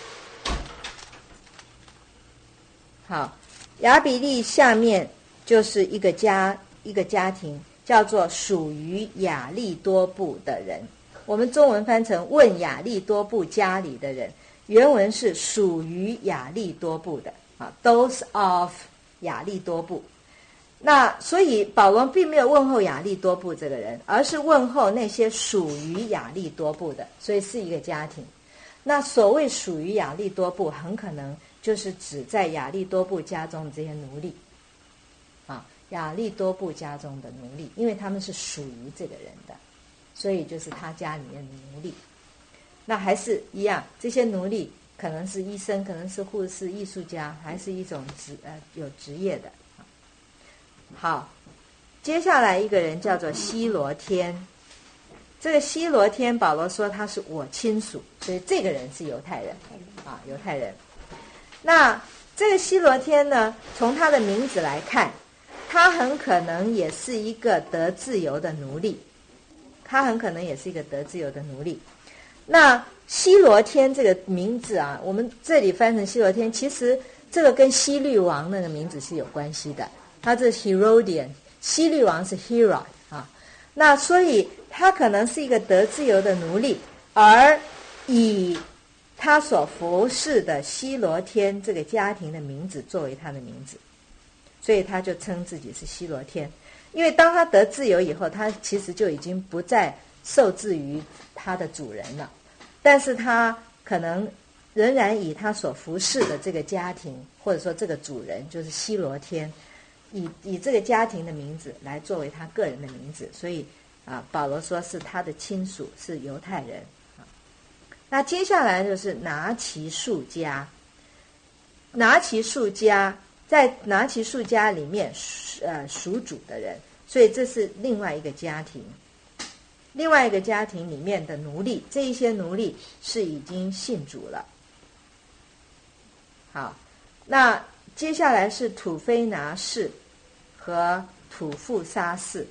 S2: 好，亚比利下面就是一个家一个家庭，叫做属于亚利多部的人，我们中文翻成问亚利多部家里的人，原文是属于亚利多部的啊 ，those of 亚利多部。那所以保罗并没有问候亚利多部这个人，而是问候那些属于亚利多部的，所以是一个家庭。那所谓属于亚利多部，很可能就是指在亚利多部家中的这些奴隶啊。亚利多部家中的奴隶，因为他们是属于这个人的，所以就是他家里面的奴隶。那还是一样，这些奴隶可能是医生，可能是护士、艺术家，还是一种职呃有职业的。好，接下来一个人叫做希罗天，这个希罗天保罗说他是我亲属，所以这个人是犹太人啊，犹太人。那这个希罗天呢，从他的名字来看，他很可能也是一个得自由的奴隶，他很可能也是一个得自由的奴隶。那希罗天这个名字啊，我们这里翻成希罗天，其实这个跟希律王那个名字是有关系的，他是 Herodian， 希律王是 Herod 啊，那所以他可能是一个得自由的奴隶，而以他所服侍的希罗天这个家庭的名字作为他的名字。所以他就称自己是希罗天，因为当他得自由以后，他其实就已经不再受制于他的主人了，但是他可能仍然以他所服侍的这个家庭，或者说这个主人就是希罗天，以以这个家庭的名字来作为他个人的名字，所以啊，保罗说是他的亲属，是犹太人。那接下来就是拿其数家，拿其数家。在拿其数家里面，呃，属主的人，所以这是另外一个家庭。另外一个家庭里面的奴隶，这一些奴隶是已经信主了。 好，那接下来是土非拿氏和土富沙氏。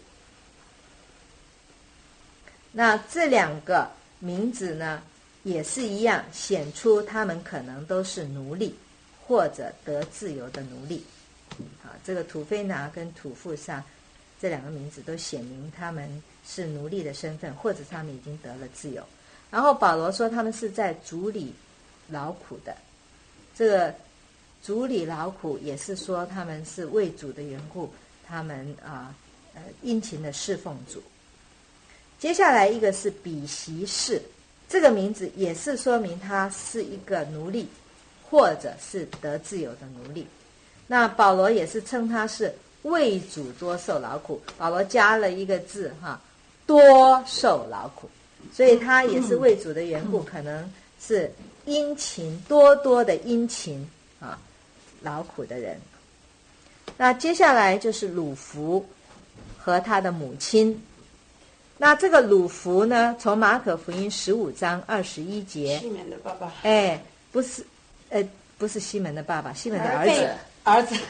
S2: 那这两个名字呢，也是一样，显出他们可能都是奴隶或者得自由的奴隶。好，这个土非拿跟土富沙这两个名字都显明他们是奴隶的身份，或者他们已经得了自由。然后保罗说他们是在主里劳苦的，这个主里劳苦也是说他们是为主的缘故，他们啊呃殷勤的侍奉主。接下来一个是比席士，这个名字也是说明他是一个奴隶，或者是得自由的奴隶。那保罗也是称他是为主多受劳苦，保罗加了一个字哈，多受劳苦，所以他也是为主的缘故，可能是殷勤多多的殷勤啊劳苦的人。那接下来就是鲁孚和他的母亲。那这个鲁孚呢，从马可福音十五章二十一节，
S5: 西门的爸爸，
S2: 哎，不是，呃，不是西门的爸爸，西门的儿子，
S7: 儿子，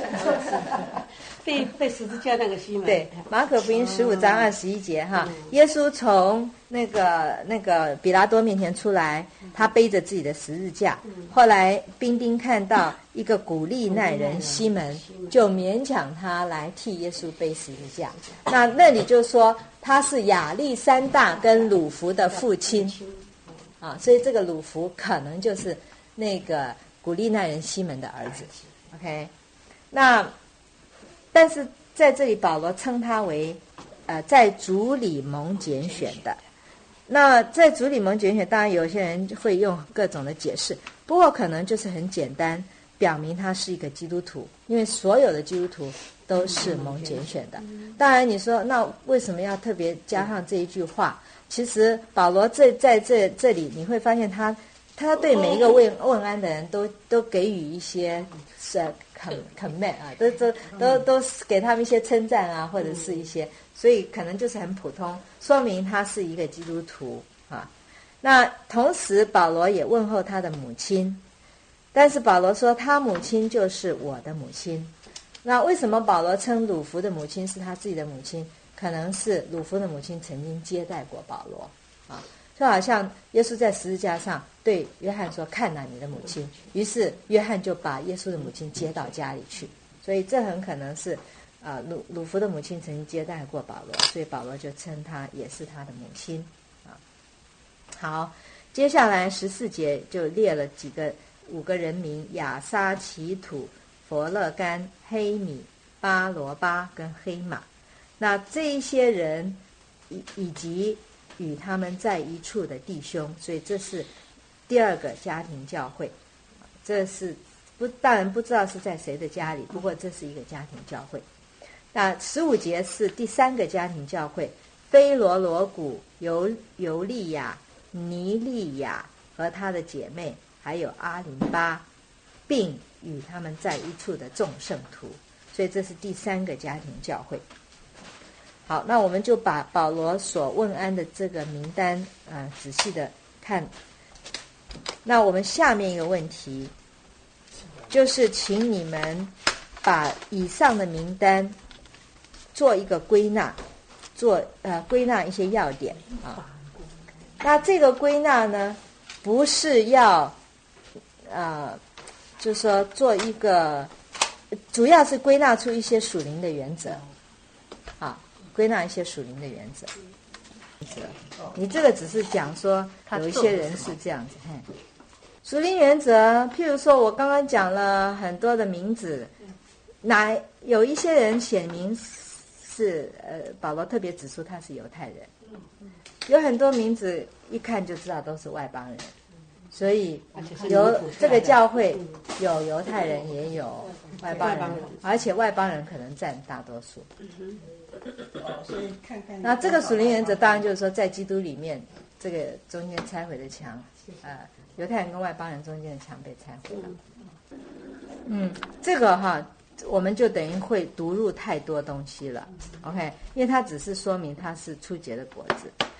S7: 被被十字架那个西门。
S2: 对，马可福音十五章二十一节哈，耶稣从那个那个比拉多面前出来，他背着自己的十字架。后来兵丁看到一个古利奈人西门，就勉强他来替耶稣背十字架。那那里就说他是亚历山大跟鲁孚的父亲啊，所以这个鲁孚可能就是那个古利奈人西门的儿子。OK， 那但是在这里保罗称他为呃在主里蒙拣选的。那在主里蒙拣选，当然有些人会用各种的解释，不过可能就是很简单，表明他是一个基督徒，因为所有的基督徒都是蒙拣选的。当然你说那为什么要特别加上这一句话？其实保罗这在这这里你会发现他他对每一个问问安的人都都给予一些是 comment 啊，都都都都给他们一些称赞啊，或者是一些，所以可能就是很普通，说明他是一个基督徒啊。那同时保罗也问候他的母亲，但是保罗说他母亲就是我的母亲。那为什么保罗称鲁孚的母亲是他自己的母亲？可能是鲁孚的母亲曾经接待过保罗啊。就好像耶稣在十字架上对约翰说看哪你的母亲，于是约翰就把耶稣的母亲接到家里去，所以这很可能是呃鲁鲁孚的母亲曾经接待过保罗，所以保罗就称他也是他的母亲啊。好，接下来十四节就列了几个五个人名：亚沙奇土、佛勒干、黑米、巴罗巴跟黑马。那这一些人以以及与他们在一处的弟兄，所以这是第二个家庭教会。这是不当然不知道是在谁的家里，不过这是一个家庭教会。那十五节是第三个家庭教会，菲罗罗古、尤尤利亚、尼利亚和她的姐妹，还有阿林巴，并与他们在一处的众圣徒，所以这是第三个家庭教会。好，那我们就把保罗所问安的这个名单呃仔细的看。那我们下面一个问题就是请你们把以上的名单做一个归纳，做呃归纳一些要点啊。那这个归纳呢，不是要呃就是说做一个，主要是归纳出一些属灵的原则啊。归纳一些属灵的原则，你这个只是讲说有一些人是这样子。属灵原则，譬如说我刚刚讲了很多的名字，哪有一些人显明是呃，保罗特别指出他是犹太人，有很多名字一看就知道都是外邦人，所以有这个教会有犹太人也有外邦人，而且外邦人可能占大多数。
S5: 所以看看
S2: 那这个属灵原则当然就是说，在基督里面，这个中间拆毁的墙，呃，犹太人跟外邦人中间的墙被拆毁了。嗯，这个哈，我们就等于会读入太多东西了。OK， 因为它只是说明它是初结的果子。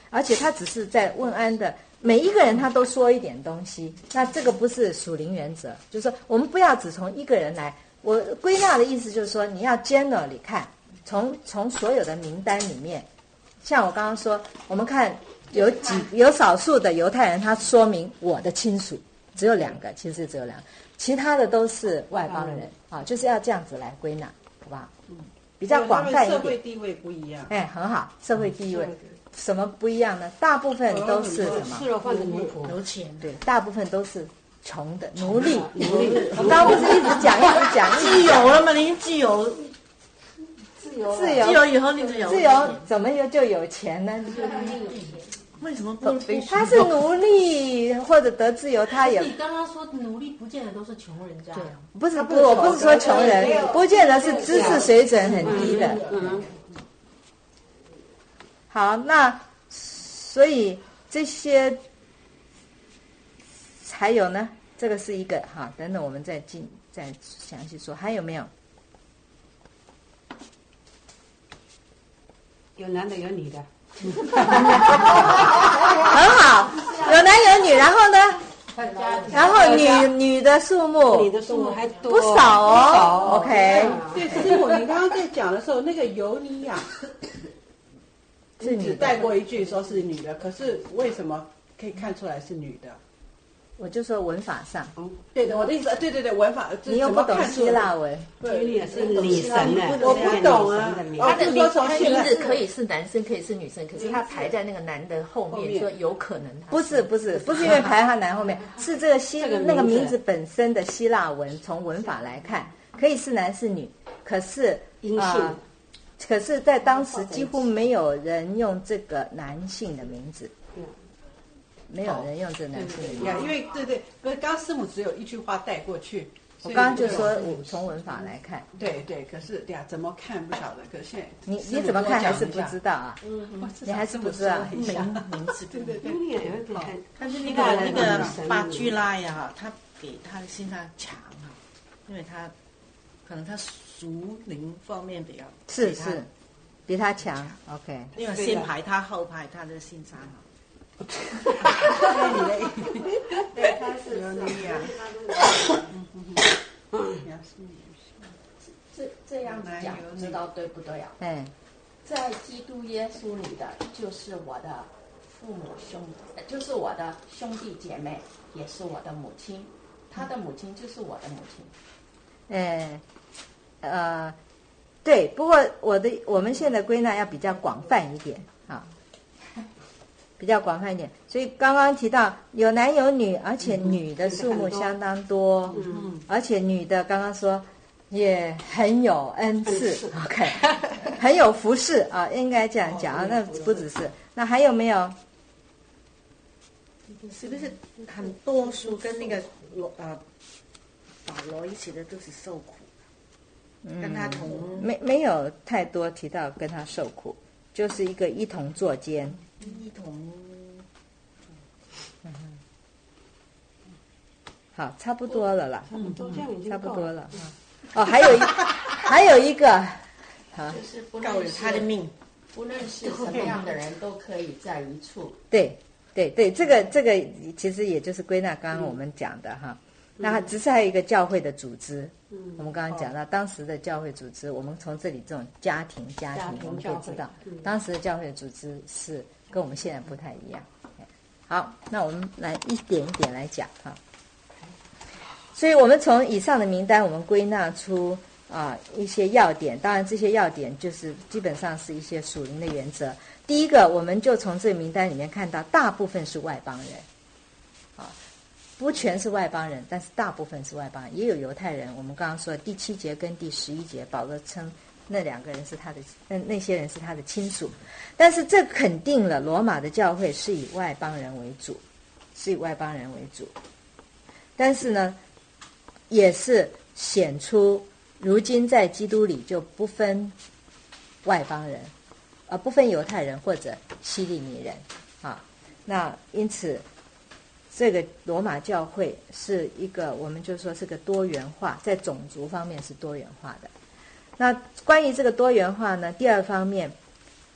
S2: 而且他只是在问安的每一个人他都说一点东西，那这个不是属灵原则，就是说我们不要只从一个人来。我归纳的意思就是说，你要 generally 看，从从所有的名单里面，像我刚刚说，我们看有几有少数的犹太人，他说明我的亲属只有两个，其实只有两个，其他的都是外邦人啊，就是要这样子来归纳，好不好？比较广泛一点。
S5: 社会地位不一样。
S2: 哎，很好，社会地位什么不一样呢？大部分都是什么？
S7: 吃了饭的奴仆，
S6: 有钱。
S2: 对，大部分都是穷的奴隶。奴隶。我刚刚不是一直讲，一直讲，
S9: 既有了嘛，您既有
S2: 自由，
S9: 自由，自由以后你就有
S2: 自由，怎么有就有钱呢？
S9: 为什么不？
S2: 他是奴隶或者得自由，他也。
S6: 你刚刚说奴隶不见得都是穷人家。对，
S2: 不是不，我不是说穷人，不见得是知识水准很低的。嗯。好，那所以这些还有呢？这个是一个哈，等等我们再进再详细说，还有没有？
S7: 有男的有女的。
S2: 很好，有男有女，然后呢？然后女女的数目，
S7: 女的数目还多
S2: 不少哦。OK。
S5: 对，师傅，你刚刚在讲的时候，那个尤尼亚是只带过一句说是女的，可是为什么可以看出来是女的？
S2: 我就说文法上，
S5: 嗯，对的，我的意思，对对对，文法，
S2: 你又不懂希腊文，
S5: 对，
S7: 是女神的，
S5: 我不懂啊。
S8: 他的名
S5: 他
S8: 名字可以是男生，可以是女生，可是他排在那个男的后面，说有可能他
S2: 不是不是不是因为排他男后面，是这个希那个名字本身的希腊文，从文法来看，可以是男是女，可是
S7: 阴性，
S2: 可是在当时几乎没有人用这个男性的名字。没有人用这男性的名字，
S5: 因为对对，不是刚刚师母只有一句话带过去。
S2: 我刚刚就说，我从文法来看，
S5: 对对，可是对呀，怎么看不晓得？可是现在
S2: 你你怎么看还是不知道啊？嗯，你还是不知道
S9: 名名字，
S5: 对对对。
S9: 但是那个那个巴居拉呀哈，他比他的心脏强哈，因为他可能他属灵方面比较
S2: 是是比他强。OK，
S9: 因为先排他后排他的心脏哈。
S4: 对，他是有你呀。这这样子讲，不知道对不对啊？
S2: 嗯，
S4: 在基督耶稣里的就是我的父母兄，就是我的兄弟姐妹，也是我的母亲。他的母亲就是我的母亲。
S2: 嗯，呃，对。不过我的我们现在归纳要比较广泛一点啊。比较广泛一点，所以刚刚提到有男有女，而且女的数目相当多，嗯、而且女的刚刚说也很有恩赐 ，OK， 很有服侍啊，应该这样讲啊，那不只是，那还有没有？
S9: 是不是很多数跟那个罗呃保罗一起的都是受苦，嗯、跟他同
S2: 没没有太多提到跟他受苦，就是一个一同作监。
S9: 一同，
S2: 嗯，好，差不多了啦，
S7: 嗯，
S2: 差不多了。哦，还有一，还有一个，好，
S4: 就是不
S9: 告有他的命，
S4: 不论是什么样的人都可以在一处。
S2: 对，对对，这个这个其实也就是归纳刚刚我们讲的哈。那只是还有一个教会的组织，嗯、我们刚刚讲到当时的教会组织，我们从这里这种家庭家庭，我们可以知道，嗯、当时的教会组织是跟我们现在不太一样。好，那我们来一点一点来讲哈。所以我们从以上的名单，我们归纳出啊、呃、一些要点，当然这些要点就是基本上是一些属灵的原则。第一个，我们就从这个名单里面看到，大部分是外邦人。不全是外邦人，但是大部分是外邦人，也有犹太人。我们刚刚说第七节跟第十一节，保罗称那两个人是他的，那那些人是他的亲属。但是这肯定了罗马的教会是以外邦人为主，是以外邦人为主。但是呢，也是显出如今在基督里就不分外邦人，而不分犹太人或者希利尼人啊。那因此。这个罗马教会是一个，我们就说是个多元化，在种族方面是多元化的。那关于这个多元化呢，第二方面，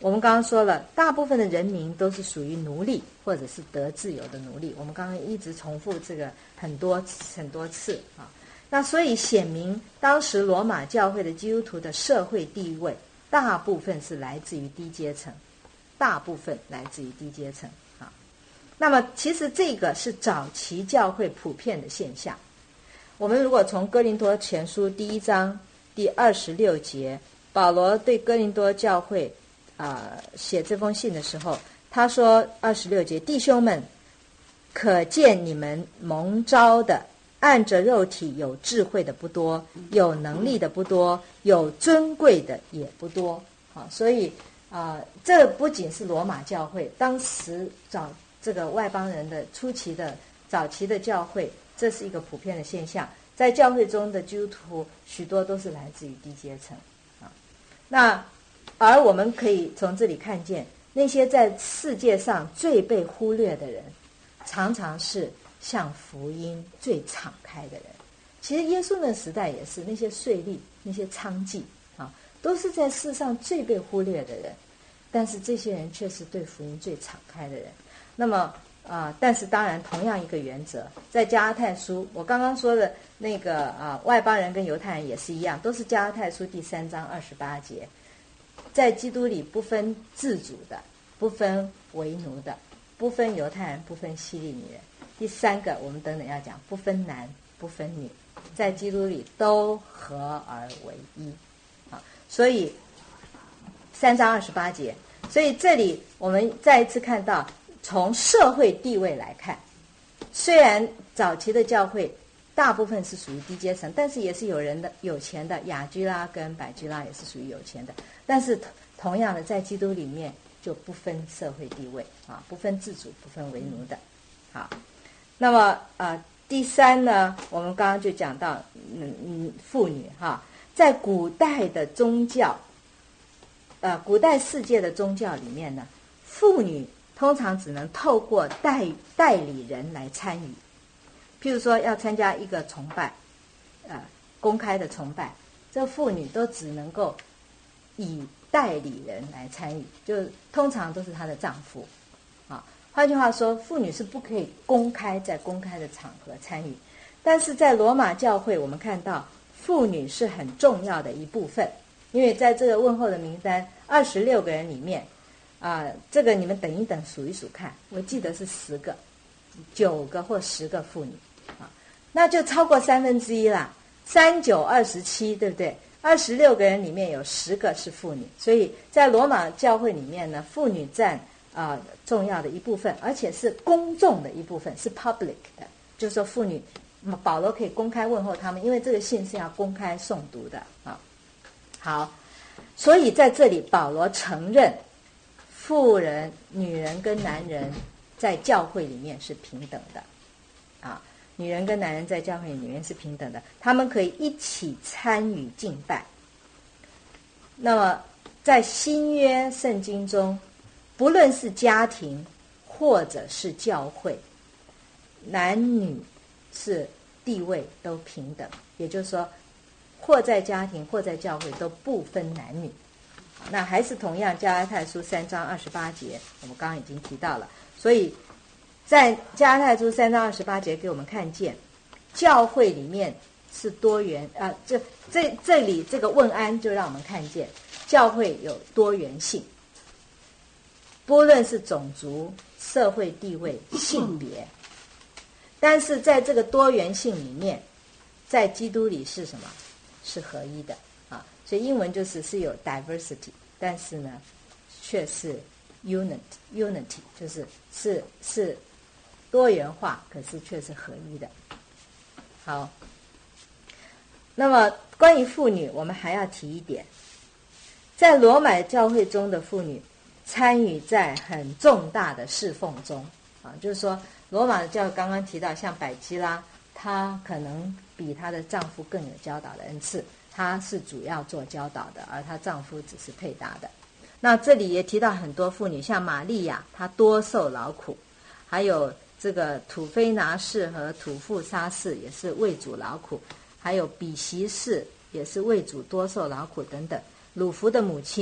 S2: 我们刚刚说了，大部分的人民都是属于奴隶或者是得自由的奴隶。我们刚刚一直重复这个很多很多次啊。那所以显明当时罗马教会的基督徒的社会地位，大部分是来自于低阶层，大部分来自于低阶层啊。那么其实这个是早期教会普遍的现象。我们如果从哥林多前书第一章第二十六节，保罗对哥林多教会啊、呃、写这封信的时候，他说二十六节，弟兄们，可见你们蒙召的，按着肉体有智慧的不多，有能力的不多，有尊贵的也不多。啊，所以啊、呃，这不仅是罗马教会，当时早这个外邦人的初期的早期的教会，这是一个普遍的现象。在教会中的基督徒许多都是来自于低阶层啊。那而我们可以从这里看见，那些在世界上最被忽略的人，常常是向福音最敞开的人。其实耶稣那时代也是，那些税吏、那些娼妓啊，都是在世上最被忽略的人，但是这些人却是对福音最敞开的人。那么啊、呃，但是当然同样一个原则，在加拉太书，我刚刚说的那个啊、呃，外邦人跟犹太人也是一样，都是加拉太书第三章二十八节，在基督里不分自主的，不分为奴的，不分犹太人，不分希利尼人。第三个，我们等等要讲，不分男不分女，在基督里都合而为一啊。所以三章二十八节，所以这里我们再一次看到，从社会地位来看，虽然早期的教会大部分是属于低阶层，但是也是有人的有钱的，雅居拉跟百居拉也是属于有钱的。但是同样的，在基督里面就不分社会地位啊，不分自主，不分为奴的。好，那么呃，第三呢，我们刚刚就讲到，嗯嗯，妇女哈，在古代的宗教，呃，古代世界的宗教里面呢，妇女通常只能透过代代理人来参与。譬如说要参加一个崇拜，呃，公开的崇拜，这妇女都只能够以代理人来参与，就通常都是她的丈夫啊。换句话说，妇女是不可以公开在公开的场合参与。但是在罗马教会，我们看到妇女是很重要的一部分，因为在这个问候的名单二十六个人里面，啊、呃，这个你们等一等数一数看，我记得是十个、九个或十个妇女。那就超过三分之一啦，三九二十七，对不对？二十六个人里面有十个是妇女，所以在罗马教会里面呢，妇女占啊、呃、重要的一部分，而且是公众的一部分，是 public 的，就是说妇女，保罗可以公开问候他们，因为这个信是要公开诵读的啊。好，所以在这里保罗承认，妇人、女人跟男人在教会里面是平等的啊。女人跟男人在教会里面是平等的，他们可以一起参与敬拜。那么在新约圣经中，不论是家庭或者是教会，男女是地位都平等，也就是说或在家庭或在教会都不分男女。那还是同样加拉太书三章二十八节，我们刚刚已经提到了，所以在加拉太书三章二十八节给我们看见，教会里面是多元啊、呃，这这这里这个问安就让我们看见教会有多元性，不论是种族、社会地位、性别，但是在这个多元性里面，在基督里是什么？是合一的啊，所以英文就是是有 diversity， 但是呢，却是 unity unity， 就是是是。多元化，可是却是合一的。好，那么关于妇女，我们还要提一点，在罗马教会中的妇女参与在很重大的侍奉中啊，就是说罗马教刚刚提到，像百基拉，她可能比她的丈夫更有教导的恩赐，她是主要做教导的，而她丈夫只是配搭的。那这里也提到很多妇女，像玛利亚，她多受劳苦，还有这个土菲拿氏和土富沙氏也是为主劳苦，还有比席氏也是为主多受劳苦等等。鲁孚的母亲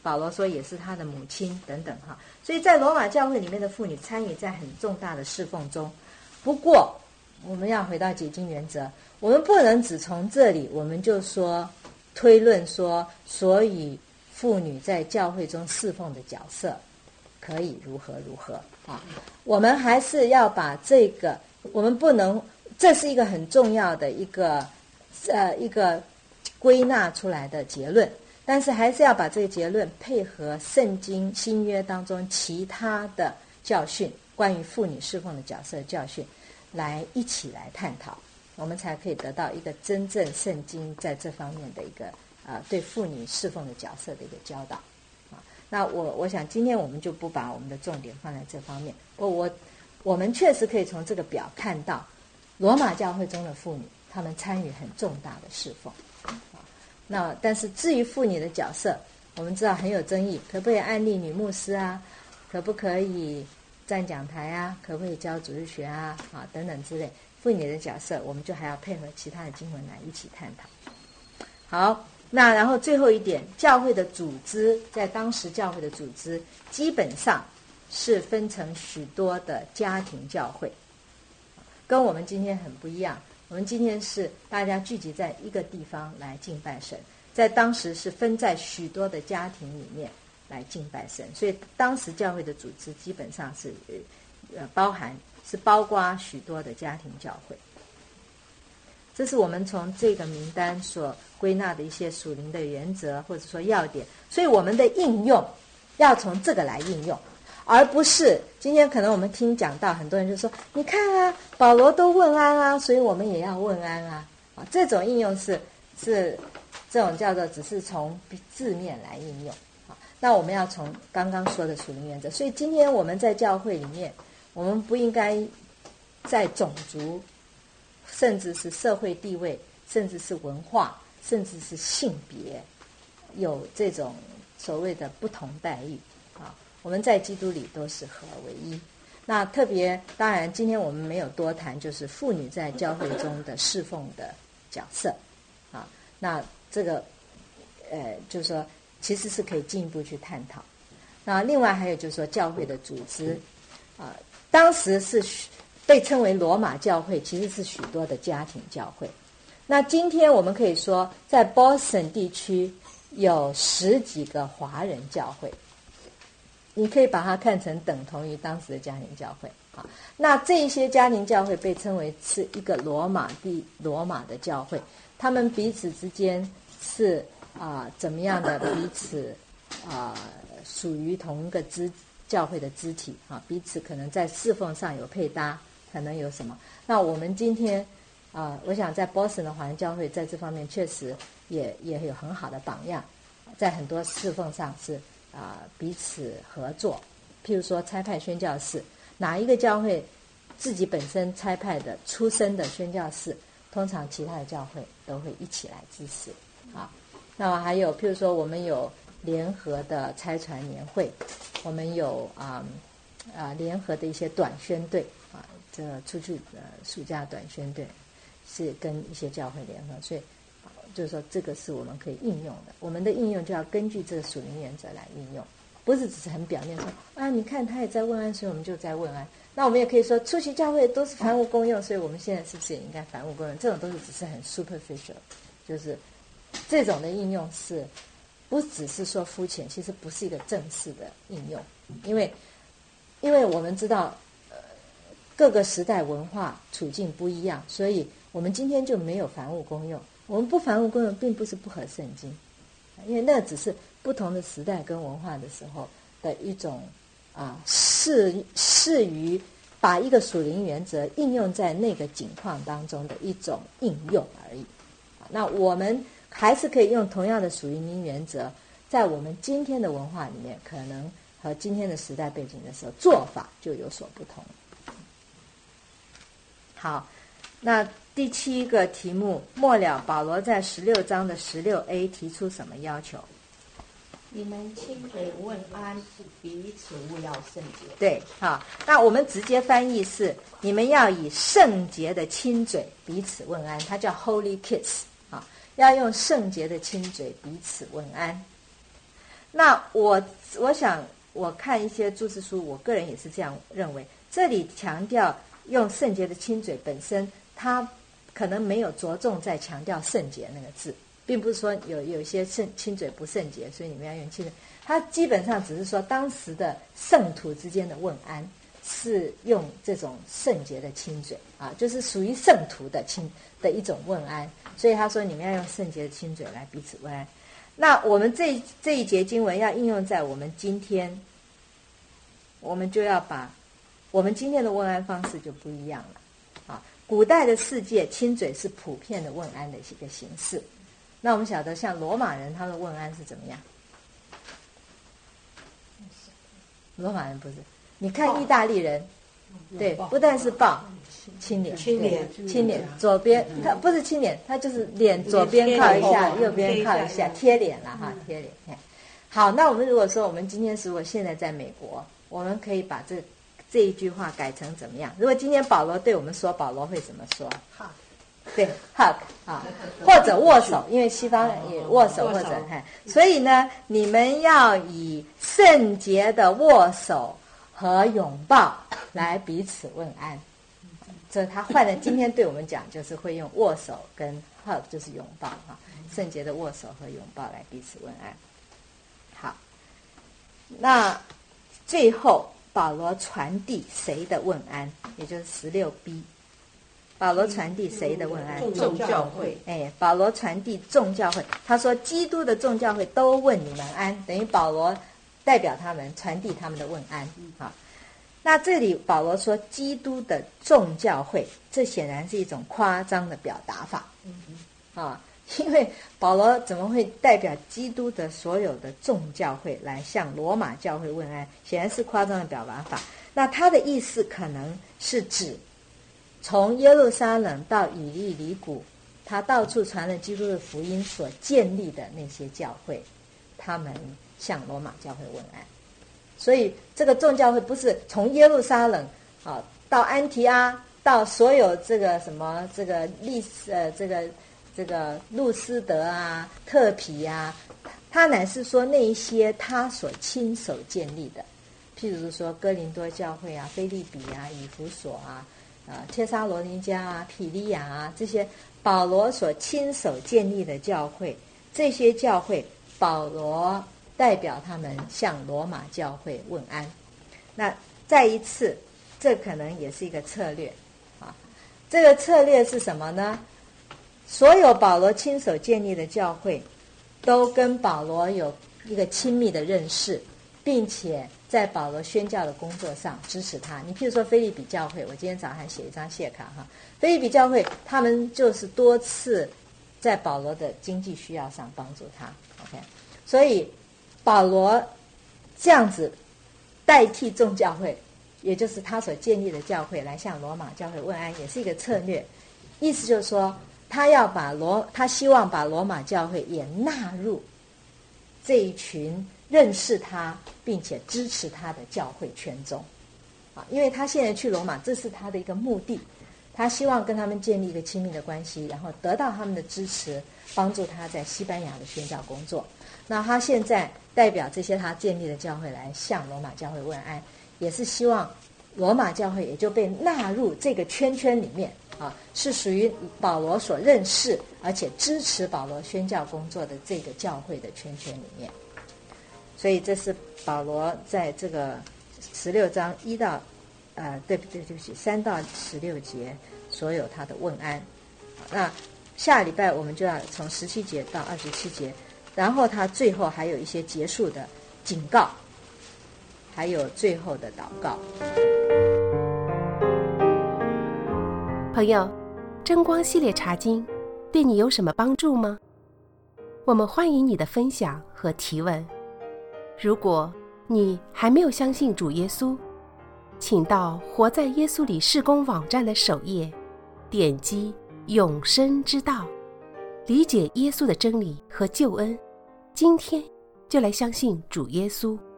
S2: 保罗说也是他的母亲等等哈。所以在罗马教会里面的妇女参与在很重大的侍奉中。不过我们要回到解经原则，我们不能只从这里我们就说推论说，所以妇女在教会中侍奉的角色可以如何如何啊？我们还是要把这个，我们不能，这是一个很重要的一个呃一个归纳出来的结论，但是还是要把这个结论配合圣经新约当中其他的教训，关于妇女侍奉的角色的教训，来一起来探讨，我们才可以得到一个真正圣经在这方面的一个呃对妇女侍奉的角色的一个教导啊。那我我想今天我们就不把我们的重点放在这方面，我我我们确实可以从这个表看到罗马教会中的妇女，她们参与很重大的侍奉啊。那但是至于妇女的角色，我们知道很有争议，可不可以安利女牧师啊？可不可以站讲台啊？可不可以教主日学啊？啊等等之类，妇女的角色，我们就还要配合其他的经文来一起探讨。好，那然后最后一点，教会的组织，在当时教会的组织基本上是分成许多的家庭教会，跟我们今天很不一样。我们今天是大家聚集在一个地方来敬拜神，在当时是分在许多的家庭里面来敬拜神，所以当时教会的组织基本上是呃包含是包括许多的家庭教会。这是我们从这个名单所归纳的一些属灵的原则或者说要点，所以我们的应用要从这个来应用，而不是今天可能我们听讲到很多人就说，你看啊，保罗都问安啊，所以我们也要问安啊。啊，这种应用是是这种叫做只是从字面来应用。啊，那我们要从刚刚说的属灵原则，所以今天我们在教会里面，我们不应该在种族，甚至是社会地位，甚至是文化，甚至是性别，有这种所谓的不同待遇啊。我们在基督里都是合而为一。那特别当然今天我们没有多谈就是妇女在教会中的侍奉的角色啊。那这个呃就是说其实是可以进一步去探讨。那另外还有就是说教会的组织啊，当时是被称为罗马教会，其实是许多的家庭教会。那今天我们可以说在 Boston 地区有十几个华人教会，你可以把它看成等同于当时的家庭教会啊。那这些家庭教会被称为是一个罗马地罗马的教会，他们彼此之间是啊、呃、怎么样的彼此啊、呃、属于同一个支教会的肢体啊，彼此可能在侍奉上有配搭，可能有什么。那我们今天啊、呃，我想在 Boston 的华人教会在这方面确实也也有很好的榜样，在很多侍奉上是啊、呃、彼此合作。譬如说差派宣教士，哪一个教会自己本身差派的出身的宣教士，通常其他的教会都会一起来支持啊。那么还有譬如说我们有联合的差传年会，我们有啊啊、呃、联合的一些短宣队啊，这个出去呃暑假短宣队是跟一些教会联合，所以、啊、就是说这个是我们可以应用的。我们的应用就要根据这个属灵原则来应用，不是只是很表面说啊，你看他也在问安，所以我们就在问安。那我们也可以说出席教会都是凡物公用，所以我们现在是不是也应该凡物公用？这种都是只是很 superficial， 就是这种的应用是不只是说肤浅，其实不是一个正式的应用，因为因为我们知道呃各个时代文化处境不一样，所以我们今天就没有凡物公用。我们不凡物公用并不是不合圣经，因为那只是不同的时代跟文化的时候的一种啊适适于把一个属灵原则应用在那个境况当中的一种应用而已。那我们还是可以用同样的属灵原则，在我们今天的文化里面，可能和今天的时代背景的时候，做法就有所不同。好，那第七个题目，末了，保罗在十六章的十六 A 提出什么要求？
S4: 你们亲嘴问安，彼此勿要圣洁。
S2: 对，好，那我们直接翻译是：你们要以圣洁的亲嘴彼此问安，它叫 Holy Kiss 啊，要用圣洁的亲嘴彼此问安。 那我我想我看一些注释书，我个人也是这样认为。这里强调用圣洁的亲嘴本身，它可能没有着重在强调圣洁那个字，并不是说有有一些圣亲嘴不圣洁，所以你们要用亲嘴。它基本上只是说当时的圣徒之间的问安是用这种圣洁的亲嘴啊，就是属于圣徒的亲的一种问安。所以他说你们要用圣洁的亲嘴来彼此问安。那我们这这一节经文要应用在我们今天，我们就要把我们今天的问安方式就不一样了啊。古代的世界，亲嘴是普遍的问安的一个形式。那我们晓得，像罗马人他们的问安是怎么样？罗马人不是，你看意大利人，对，不但是抱，亲脸，
S5: 亲脸，
S2: 亲脸，左边他不是亲脸，他就是脸左边靠一下，右边靠一下，贴脸了哈，贴脸。好，那我们如果说我们今天如果现在在美国，我们可以把这这一句话改成怎么样？如果今天保罗对我们说，保罗会怎么说？对 ，hug 啊，或者握手，因为西方也握手或者哎，所以呢，你们要以圣洁的握手和拥抱来彼此问安。这他换了，今天对我们讲就是会用握手跟 hug， 就是拥抱啊，圣洁的握手和拥抱来彼此问安。好，那最后保罗传递谁的问安？也就是十六 B。保罗传递谁的问安？
S5: 众教会。
S2: 哎，保罗传递众教会。他说，基督的众教会都问你们安，等于保罗代表他们传递他们的问安。好，那这里保罗说基督的众教会，这显然是一种夸张的表达法。啊，因为保罗怎么会代表基督的所有的众教会来向罗马教会问安？显然是夸张的表达法。那他的意思可能是指，从耶路撒冷到以利里谷，他到处传了基督的福音所建立的那些教会，他们向罗马教会问安。所以这个众教会不是从耶路撒冷啊到安提阿，到所有这个什么这个利呃这个这个路斯德啊、特皮啊，他乃是说那一些他所亲手建立的，譬如说哥林多教会啊、腓立比啊、以弗所啊。呃，帖撒罗尼迦啊、庇利亚啊，这些保罗所亲手建立的教会，这些教会保罗代表他们向罗马教会问安。那再一次，这可能也是一个策略啊。这个策略是什么呢？所有保罗亲手建立的教会，都跟保罗有一个亲密的认识，并且在保罗宣教的工作上支持他。你譬如说腓立比教会，我今天早上还写一张谢卡哈。腓立比教会他们就是多次在保罗的经济需要上帮助他 ，OK。所以保罗这样子代替众教会，也就是他所建立的教会来向罗马教会问安，也是一个策略。意思就是说，他要把罗，他希望把罗马教会也纳入这一群认识他并且支持他的教会圈中，啊，因为他现在去罗马，这是他的一个目的，他希望跟他们建立一个亲密的关系，然后得到他们的支持，帮助他在西班牙的宣教工作。那他现在代表这些他建立的教会来向罗马教会问安，也是希望罗马教会也就被纳入这个圈圈里面，啊，是属于保罗所认识而且支持保罗宣教工作的这个教会的圈圈里面。所以这是保罗在这个十六章一到呃对不对对不起三到十六节所有他的问安。那下礼拜我们就要从十七节到二十七节，然后他最后还有一些结束的警告，还有最后的祷告。
S1: 朋友，真光系列查经对你有什么帮助吗？我们欢迎你的分享和提问。如果你还没有相信主耶稣，请到活在耶稣里事工网站的首页，点击永生之道，理解耶稣的真理和救恩。今天就来相信主耶稣。